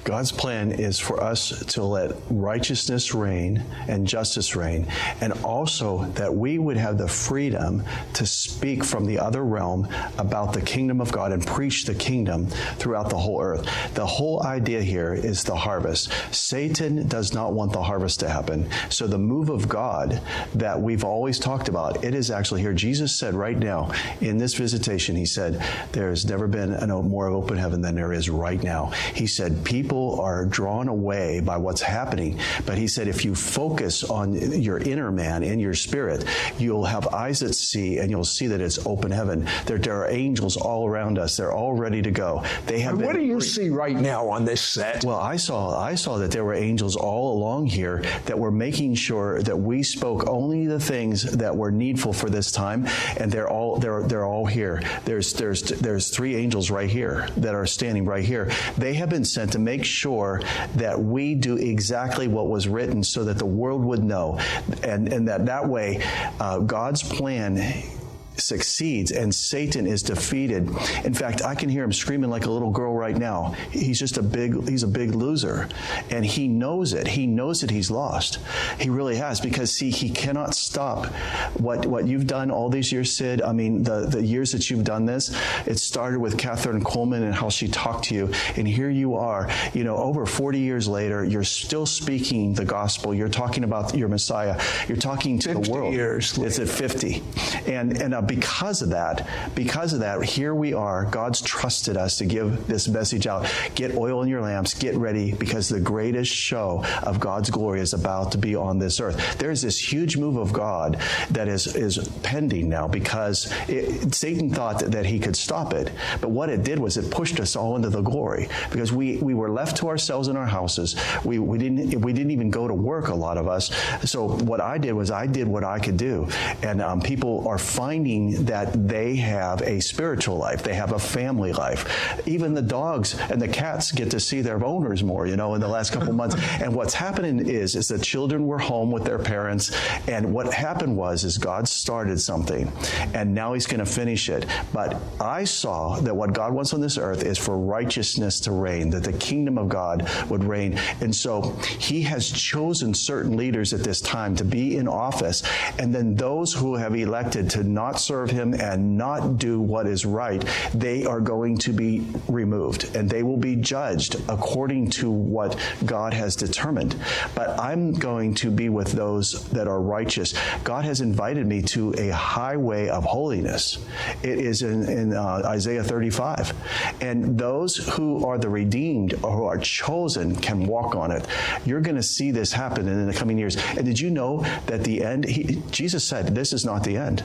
God's plan is for us to let righteousness reign and justice reign, and also that we would have the freedom to speak from the other realm about the kingdom of God and preach the kingdom throughout the whole earth. The whole idea here is the harvest. Satan does not want the harvest to happen. So the move of God that we've always talked about, it is actually here. Jesus said right now in this visitation, he said, there's never been a more open heaven than there is right now. He said, people are drawn away by what's happening. But he said, if you focus on your inner man, in your spirit, you'll have eyes that see, and you'll see that it's open heaven. There, there are angels all around us. They're all ready to go. They have. What been, do you see right now on this set? Well, I saw, I saw that there were angels all along here that were making sure that we spoke only the things that were needful for this time, and they're all they're they're all here. There's there's there's three angels right here that are standing right here. They have been sent to make sure that we do exactly what was written, so that the world would know, and and that that way uh, God's plan succeeds and Satan is defeated. In fact, I can hear him screaming like a little girl right now. He's just a big, he's a big loser. And he knows it. He knows that he's lost. He really has, because see, he cannot stop what, what you've done all these years, Sid. I mean, the, the years that you've done this, it started with Catherine Coleman and how she talked to you. And here you are, you know, over forty years later, you're still speaking the gospel. You're talking about your Messiah. You're talking to the world. Years it's at fifty. And, and uh, because of that, because of that, here we are. God's trusted us to give this message out. Get oil in your lamps. Get ready, because the greatest show of God's glory is about to be on this earth. There's this huge move of God that is, is pending now, because it, Satan thought that, that he could stop it. But what it did was it pushed us all into the glory, because we, we were left to ourselves in our houses. We, we didn't, we didn't even go to work, a lot of us. So what I did was I did what I could do. And um, people are finding that they have a spiritual life. They have a family life. Even the dogs and the cats get to see their owners more, you know, in the last couple of months. And what's happening is, is the children were home with their parents. And what happened was, is God started something, and now he's going to finish it. But I saw that what God wants on this earth is for righteousness to reign, that the kingdom of God would reign. And so he has chosen certain leaders at this time to be in office. And then those who have elected to not serve him and not do what is right, they are going to be removed, and they will be judged according to what God has determined. But I'm going to be with those that are righteous. God has invited me to a highway of holiness. It is in, in uh, Isaiah thirty-five. And those who are the redeemed or who are chosen can walk on it. You're going to see this happen in the coming years. And did you know that the end, he, Jesus said, this is not the end.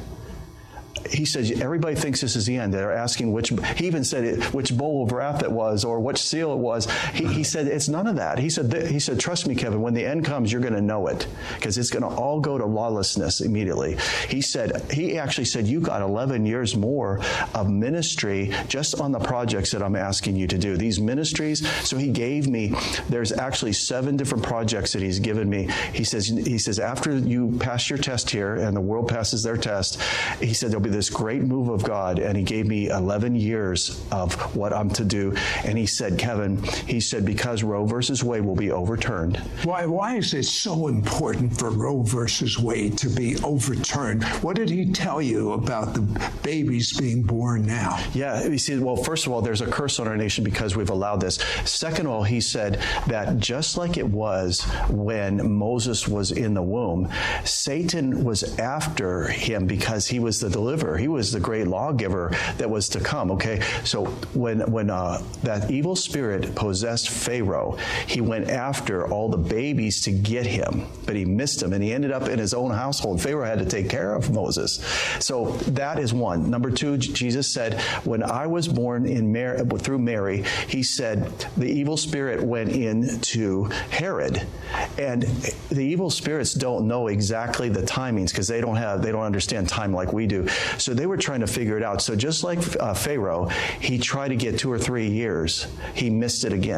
He says, everybody thinks this is the end. They're asking which, he even said it, which bowl of wrath it was, or which seal it was. He, he said, it's none of that. He said, he said, trust me, Kevin, when the end comes, you're going to know it, because it's going to all go to lawlessness immediately. He said, he actually said, you got eleven years more of ministry just on the projects that I'm asking you to do. These ministries. So he gave me, there's actually seven different projects that he's given me. He says, he says, after you pass your test here and the world passes their test, he said, there'll be this great move of God, and he gave me eleven years of what I'm to do. And he said, Kevin, he said, because Roe versus Wade will be overturned. Why, why is it so important for Roe versus Wade to be overturned? What did he tell you about the babies being born now? Yeah, you see, well, first of all, there's a curse on our nation because we've allowed this. Second of all, he said that just like it was when Moses was in the womb, Satan was after him because he was the deliverer. He was the great lawgiver that was to come. Okay, so when when uh, that evil spirit possessed Pharaoh, he went after all the babies to get him, but he missed him, and he ended up in his own household. Pharaoh had to take care of Moses. So that is one. Number two, Jesus said, when I was born in Mary, through Mary, he said the evil spirit went into Herod, and the evil spirits don't know exactly the timings because they don't have they don't understand time like we do. So they were trying to figure it out. So just like uh, Pharaoh, he tried to get two or three years. He missed it again.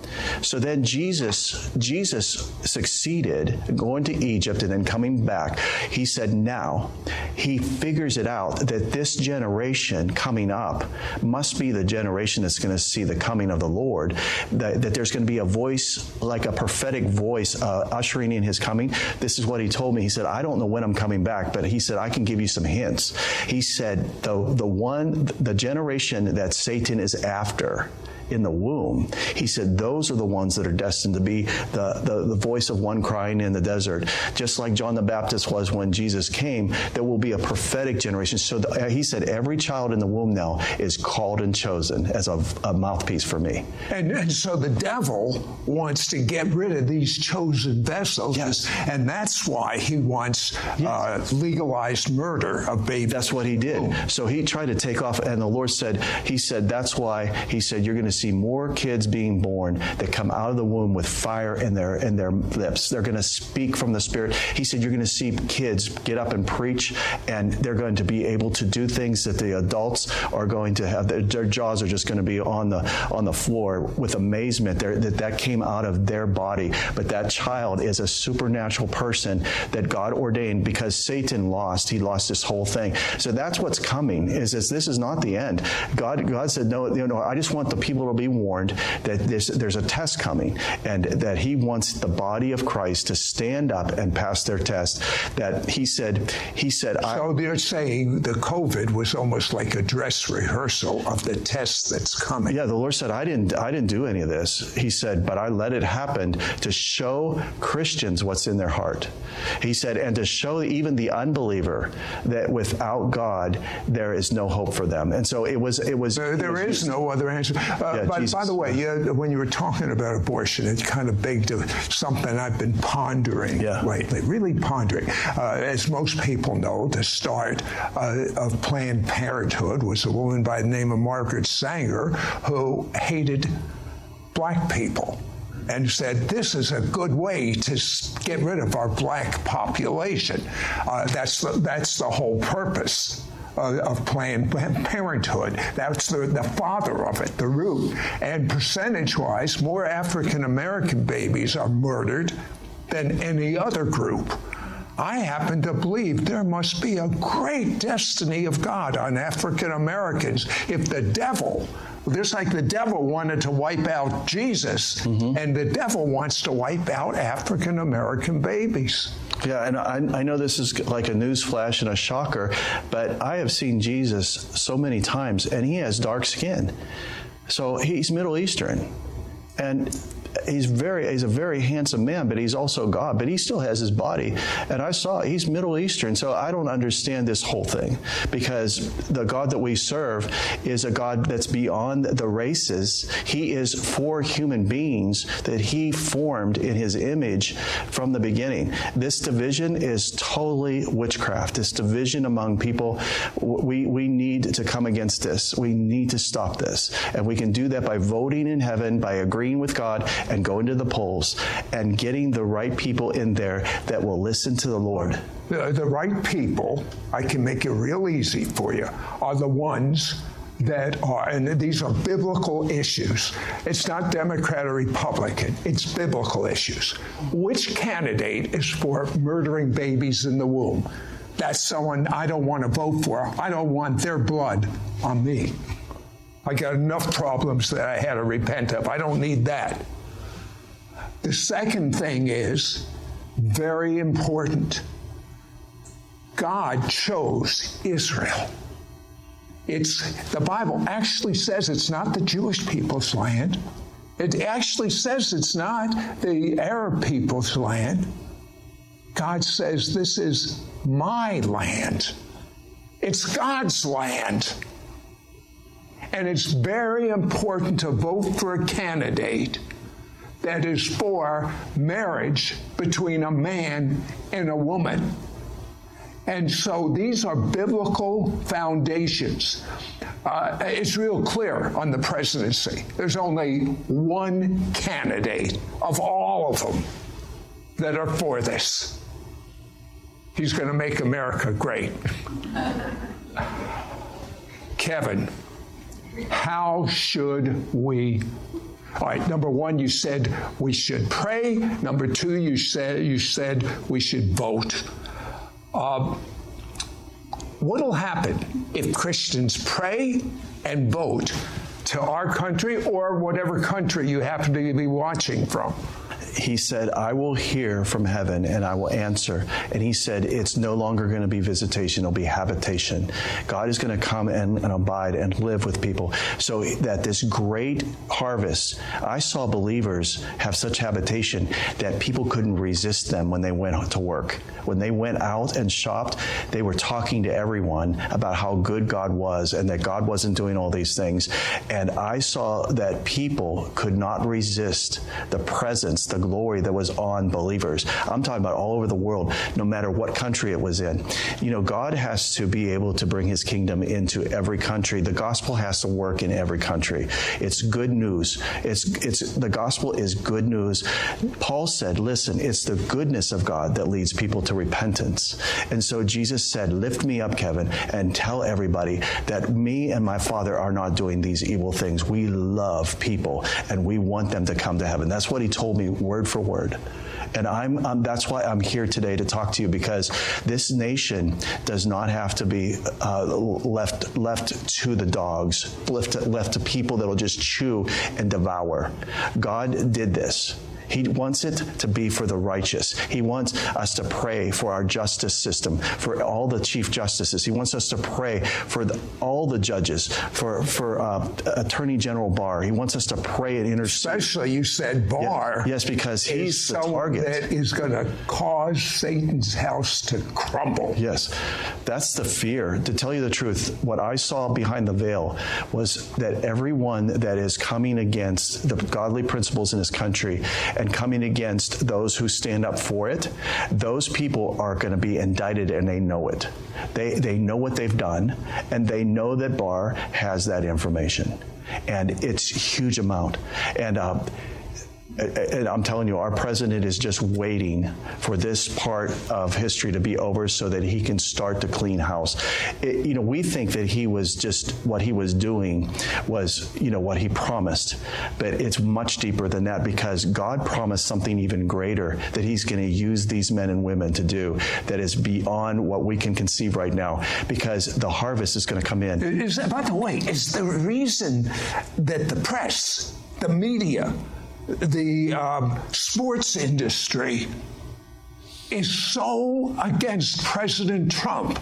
So then Jesus, Jesus succeeded going to Egypt and then coming back. He said now he figures it out that this generation coming up must be the generation that's going to see the coming of the Lord, that, that there's going to be a voice, like a prophetic voice uh, ushering in his coming. This is what he told me. He said, I don't know when I'm coming back, but he said, I can give you some hints. He said, the, the one, the generation that Satan is after in the womb, he said, those are the ones that are destined to be the, the, the voice of one crying in the desert. Just like John the Baptist was when Jesus came, there will be a prophetic generation. So the, he said, every child in the womb now is called and chosen as a, a mouthpiece for me. And, and so the devil wants to get rid of these chosen vessels. Yes. And that's why he wants yes. uh, legalized murder of babies. That's what he did. So he tried to take off, and the Lord said, he said, that's why he said, you're going to see more kids being born that come out of the womb with fire in their in their lips. They're going to speak from the Spirit. He said, you're going to see kids get up and preach, and they're going to be able to do things that the adults are going to have. Their, their jaws are just going to be on the on the floor with amazement that that came out of their body. But that child is a supernatural person that God ordained, because Satan lost. He lost this whole thing. So that's what's coming. Is, is this is not the end. God God said, no, you know, I just want the people to be warned that there's, there's a test coming, and that he wants the body of Christ to stand up and pass their test. That he said, he said, so I, they're saying the COVID was almost like a dress rehearsal of the test that's coming. Yeah, the Lord said, I didn't, I didn't do any of this. He said, but I let it happen to show Christians what's in their heart. He said, and to show even the unbeliever that without God, there is no hope for them. And so it was, it was. There, there it was, is no other answer. Uh, yeah, but Jesus. by the way, you, when you were talking about abortion, it kind of begged something I've been pondering yeah. lately, really pondering. Uh, as most people know, the start uh, of Planned Parenthood was a woman by the name of Margaret Sanger, who hated black people and said, this is a good way to get rid of our black population. Uh, that's the, that's the whole purpose Uh, of Planned Parenthood. That's the, the father of it, the root. And percentage-wise, more African-American babies are murdered than any other group. I happen to believe there must be a great destiny of God on African-Americans if the devil, just like the devil wanted to wipe out Jesus, mm-hmm. and the devil wants to wipe out African-American babies. Yeah, and I, I know this is like a news flash and a shocker, but I have seen Jesus so many times, and he has dark skin. So he's Middle Eastern, and he's very he's a very handsome man, but he's also God, but he still has his body. And I saw he's Middle Eastern, so I don't understand this whole thing, because the God that we serve is a God that's beyond the races. He is for human beings that he formed in his image from the beginning. This division is totally witchcraft. This division among people, we we need to come against this. We need to stop this. And we can do that by voting in heaven, by agreeing with God, and going to the polls and getting the right people in there that will listen to the Lord. The, the right people, I can make it real easy for you, are the ones that are, and these are biblical issues. It's not Democrat or Republican. It's biblical issues. Which candidate is for murdering babies in the womb? That's someone I don't want to vote for. I don't want their blood on me. I got enough problems that I had to repent of. I don't need that. The second thing is very important. God chose Israel. It's the Bible actually says it's not the Jewish people's land. It actually says it's not the Arab people's land. God says this is my land. It's God's land. And it's very important to vote for a candidate that is for marriage between a man and a woman. And so these are biblical foundations. Uh, it's real clear on the presidency. There's only one candidate of all of them that are for this. He's going to make America great. Kevin, How should we? All right, number one, you said we should pray. Number two, you said you said we should vote. Uh, what'll happen if Christians pray and vote to our country or whatever country you happen to be watching from? He said, I will hear from heaven and I will answer. And he said, it's no longer going to be visitation, it'll be habitation. God is going to come and, and abide and live with people. So that this great harvest, I saw believers have such habitation that people couldn't resist them when they went to work. When they went out and shopped, they were talking to everyone about how good God was and that God wasn't doing all these things. And I saw that people could not resist the presence, the glory that was on believers. I'm talking about all over the world, no matter what country it was in. You know, God has to be able to bring his kingdom into every country. The gospel has to work in every country. It's good news. It's, it's, the gospel is good news. Paul said, listen, it's the goodness of God that leads people to repentance. And so Jesus said, lift me up, Kevin, and tell everybody that me and my Father are not doing these evil things. We love people and we want them to come to heaven. That's what he told me word for word. And I'm, um, that's why I'm here today to talk to you, because this nation does not have to be uh, left left to the dogs, left to, left to people that will just chew and devour. God did this. He wants it to be for the righteous. He wants us to pray for our justice system, for all the chief justices. He wants us to pray for the, all the judges, for for uh, Attorney General Barr. He wants us to pray and intercede. Especially, you said Barr. Yeah, yes, because he's the target. That is going to cause Satan's house to crumble. Yes, that's the fear. To tell you the truth, what I saw behind the veil was that everyone that is coming against the godly principles in this country and coming against those who stand up for it, those people are going to be indicted, and they know it. They they know what they've done, and they know that Barr has that information, and it's a huge amount. And uh, and I'm telling you, our president is just waiting for this part of history to be over so that he can start to clean house. It, you know, we think that he was just, what he was doing was, you know, what he promised. But it's much deeper than that, because God promised something even greater that he's going to use these men and women to do that is beyond what we can conceive right now, because the harvest is going to come in. Is, by the way, is the reason that the press, the media, the um, sports industry is so against President Trump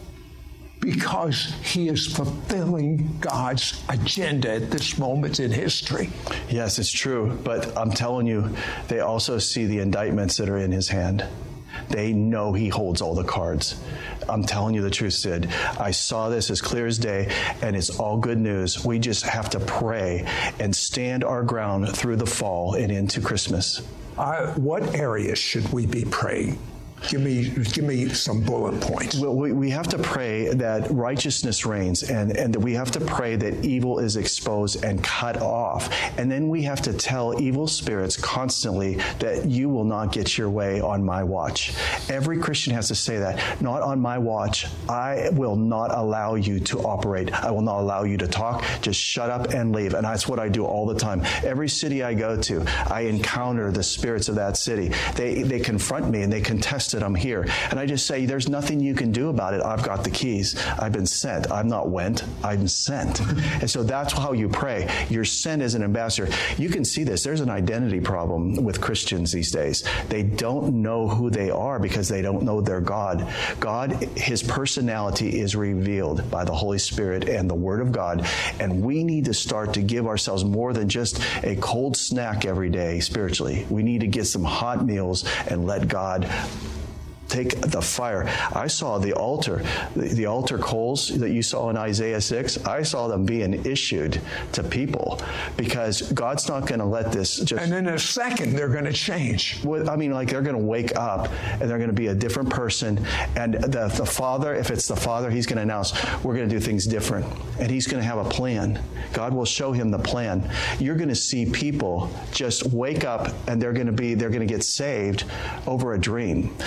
because he is fulfilling God's agenda at this moment in history? Yes, it's true. But I'm telling you, they also see the indictments that are in his hand. They know he holds all the cards. I'm telling you the truth, Sid. I saw this as clear as day, and it's all good news. We just have to pray and stand our ground through the fall and into Christmas. Uh, what areas should we be praying? Give me, give me some bullet points. Well, we, we have to pray that righteousness reigns, and, and that we have to pray that evil is exposed and cut off. And then we have to tell evil spirits constantly that you will not get your way on my watch. Every Christian has to say that. Not on my watch. I will not allow you to operate. I will not allow you to talk. Just shut up and leave. And that's what I do all the time. Every city I go to, I encounter the spirits of that city. They, they confront me and they contest that I'm here. And I just say, there's nothing you can do about it. I've got the keys. I've been sent. I'm not went. I'm sent. And so that's how you pray. You're sent as an ambassador. You can see this. There's an identity problem with Christians these days. They don't know who they are because they don't know their God. God, his personality is revealed by the Holy Spirit and the Word of God. And we need to start to give ourselves more than just a cold snack every day spiritually. We need to get some hot meals and let God take the fire. I saw the altar, the, the altar coals that you saw in Isaiah six. I saw them being issued to people because God's not going to let this just... And in a second, they're going to change. I mean, like they're going to wake up and they're going to be a different person. And the, the Father, if it's the Father, he's going to announce, we're going to do things different. And he's going to have a plan. God will show him the plan. You're going to see people just wake up and they're going to be, they're going to get saved over a dream. You're going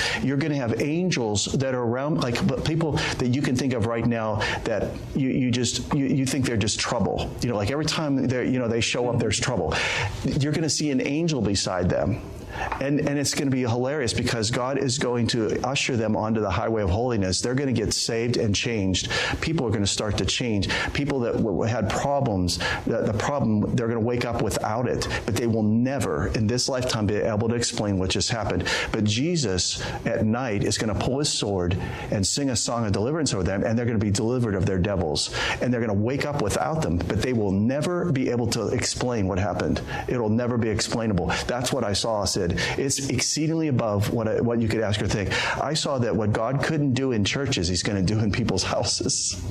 going to have angels that are around, like people that you can think of right now that you, you just, you, you think they're just trouble. You know, like every time they're, you know, they show up, there's trouble. You're going to see an angel beside them. And and it's going to be hilarious because God is going to usher them onto the highway of holiness. They're going to get saved and changed. People are going to start to change. People that w- had problems, the, the problem, they're going to wake up without it. But they will never, in this lifetime, be able to explain what just happened. But Jesus, at night, is going to pull his sword and sing a song of deliverance over them, and they're going to be delivered of their devils. And they're going to wake up without them, but they will never be able to explain what happened. It'll never be explainable. That's what I saw, Sid. It's exceedingly above what I, what you could ask or think. I saw that what God couldn't do in churches, he's going to do in people's houses.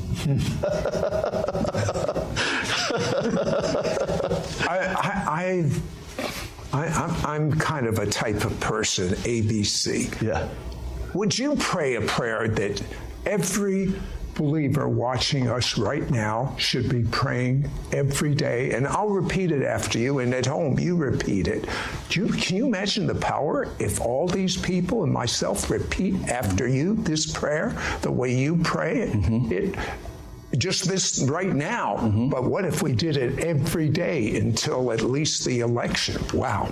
I, I, I, I'm, I'm kind of a type of person, A B C. Yeah. Would you pray a prayer that every believer watching us right now should be praying every day? And I'll repeat it after you, and at home you repeat it. Do you, can you imagine the power if all these people and myself repeat after you this prayer the way you pray it? Mm-hmm. It just this right now, mm-hmm. But what if we did it every day until at least the election? Wow.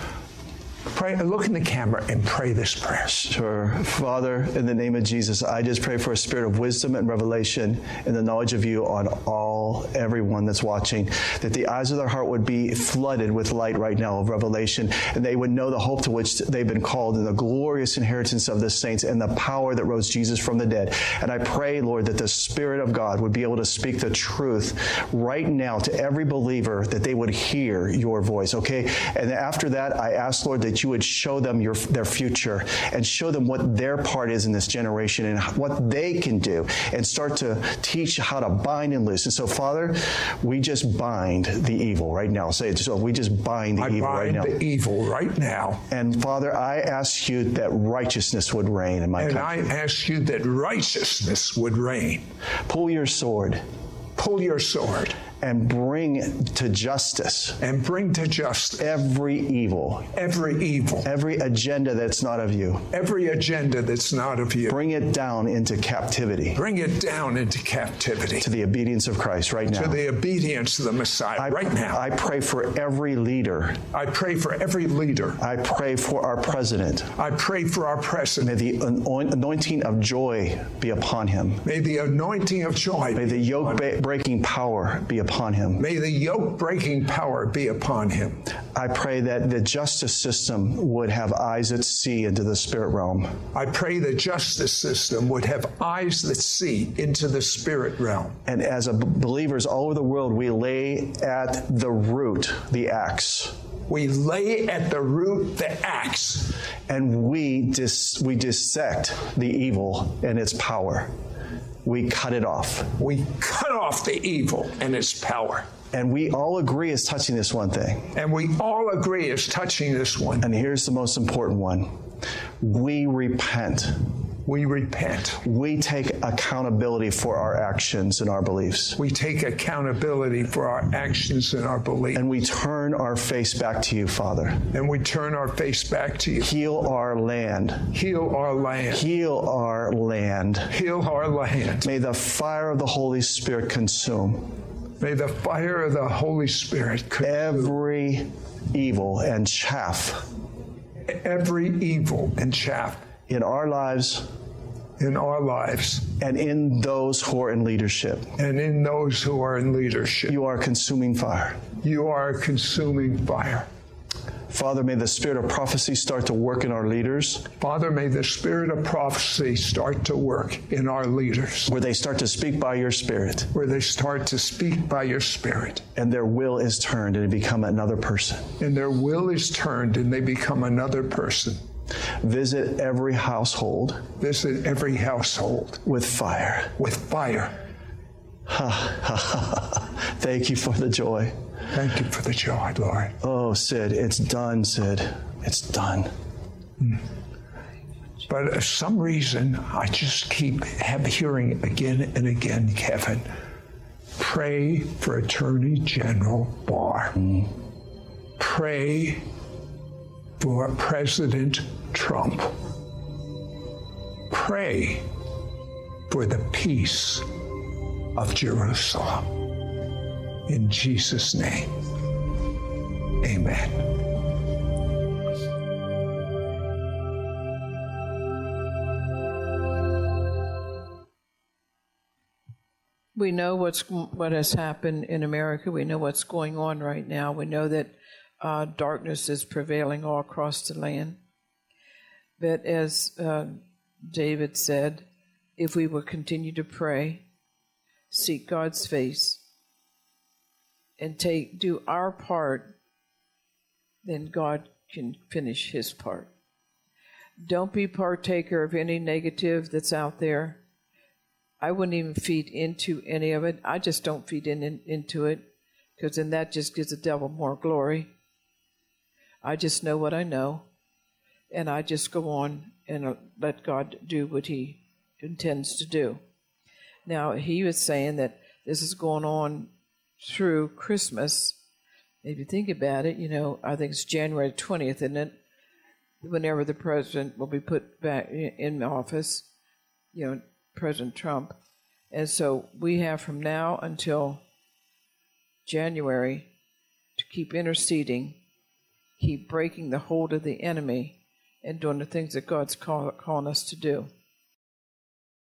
Pray, look in the camera and pray this prayer. Sure. Father, in the name of Jesus, I just pray for a spirit of wisdom and revelation and the knowledge of you on all, everyone that's watching, that the eyes of their heart would be flooded with light right now of revelation, and they would know the hope to which they've been called and the glorious inheritance of the saints and the power that rose Jesus from the dead. And I pray, Lord, that the Spirit of God would be able to speak the truth right now to every believer, that they would hear your voice, okay? And after that, I ask, Lord, that you would show them your their future and show them what their part is in this generation and what they can do, and start to teach how to bind and loose. And so, Father, we just bind the evil right now. Say it. So we just bind the I evil bind right now. the evil right now. And Father, I ask you that righteousness would reign in my and country. And I ask you that righteousness would reign. Pull your sword. Pull your sword. And bring to justice. And bring to justice. Every evil. Every evil. Every agenda that's not of you. Every agenda that's not of you. Bring it down into captivity. Bring it down into captivity. To the obedience of Christ right now. To the obedience of the Messiah I, right now. I pray for every leader. I pray for every leader. I pray for our president. I pray for our president. May the anointing of joy be upon him. May the anointing of joy May the yoke-breaking power be upon him. May the yoke-breaking power be upon him. I pray that the justice system would have eyes that see into the spirit realm. I pray the justice system would have eyes that see into the spirit realm. And as a believers all over the world, we lay at the root the axe. We lay at the root the axe. And we dis- we dissect the evil and its power. We cut it off. We cut off the evil and its power. And we all agree as touching this one thing. And we all agree as touching this one. And here's the most important one. We repent. We repent. We take accountability for our actions and our beliefs. We take accountability for our actions and our beliefs. And we turn our face back to you, Father. And we turn our face back to you. Heal our land. Heal our land. Heal our land. Heal our land. May the fire of the Holy Spirit consume. May the fire of the Holy Spirit consume every evil and chaff. Every evil and chaff. In our lives. In our lives. And in those who are in leadership. And in those who are in leadership. You are consuming fire. You are a consuming fire. Father, may the spirit of prophecy start to work in our leaders. Father, may the spirit of prophecy start to work in our leaders. Where they start to speak by your spirit. Where they start to speak by your spirit. And their will is turned and they become another person. And their will is turned and they become another person. Visit every household. Visit every household. With fire. With fire. Ha, ha, ha. Thank you for the joy. Thank you for the joy, Lord. Oh, Sid, it's done, Sid. It's done. Mm. But for some reason, I just keep have hearing again and again, Kevin, pray for Attorney General Barr. Mm. Pray for President Trump. pray for the peace of Jerusalem. In Jesus' name, amen. We know what's what has happened in America. We know what's going on right now. We know that uh, darkness is prevailing all across the land. But as uh, David said, if we will continue to pray, seek God's face, and take do our part, then God can finish his part. Don't be partaker of any negative that's out there. I wouldn't even feed into any of it. I just don't feed in, in into it, because then that just gives the devil more glory. I just know what I know, and I just go on and uh, let God do what he intends to do. Now, he was saying that this is going on through Christmas. If you think about it, you know, I think it's January twentieth, isn't it? Whenever the president will be put back in office, you know, President Trump. And so we have from now until January to keep interceding, keep breaking the hold of the enemy, and doing the things that God's call, calling us to do.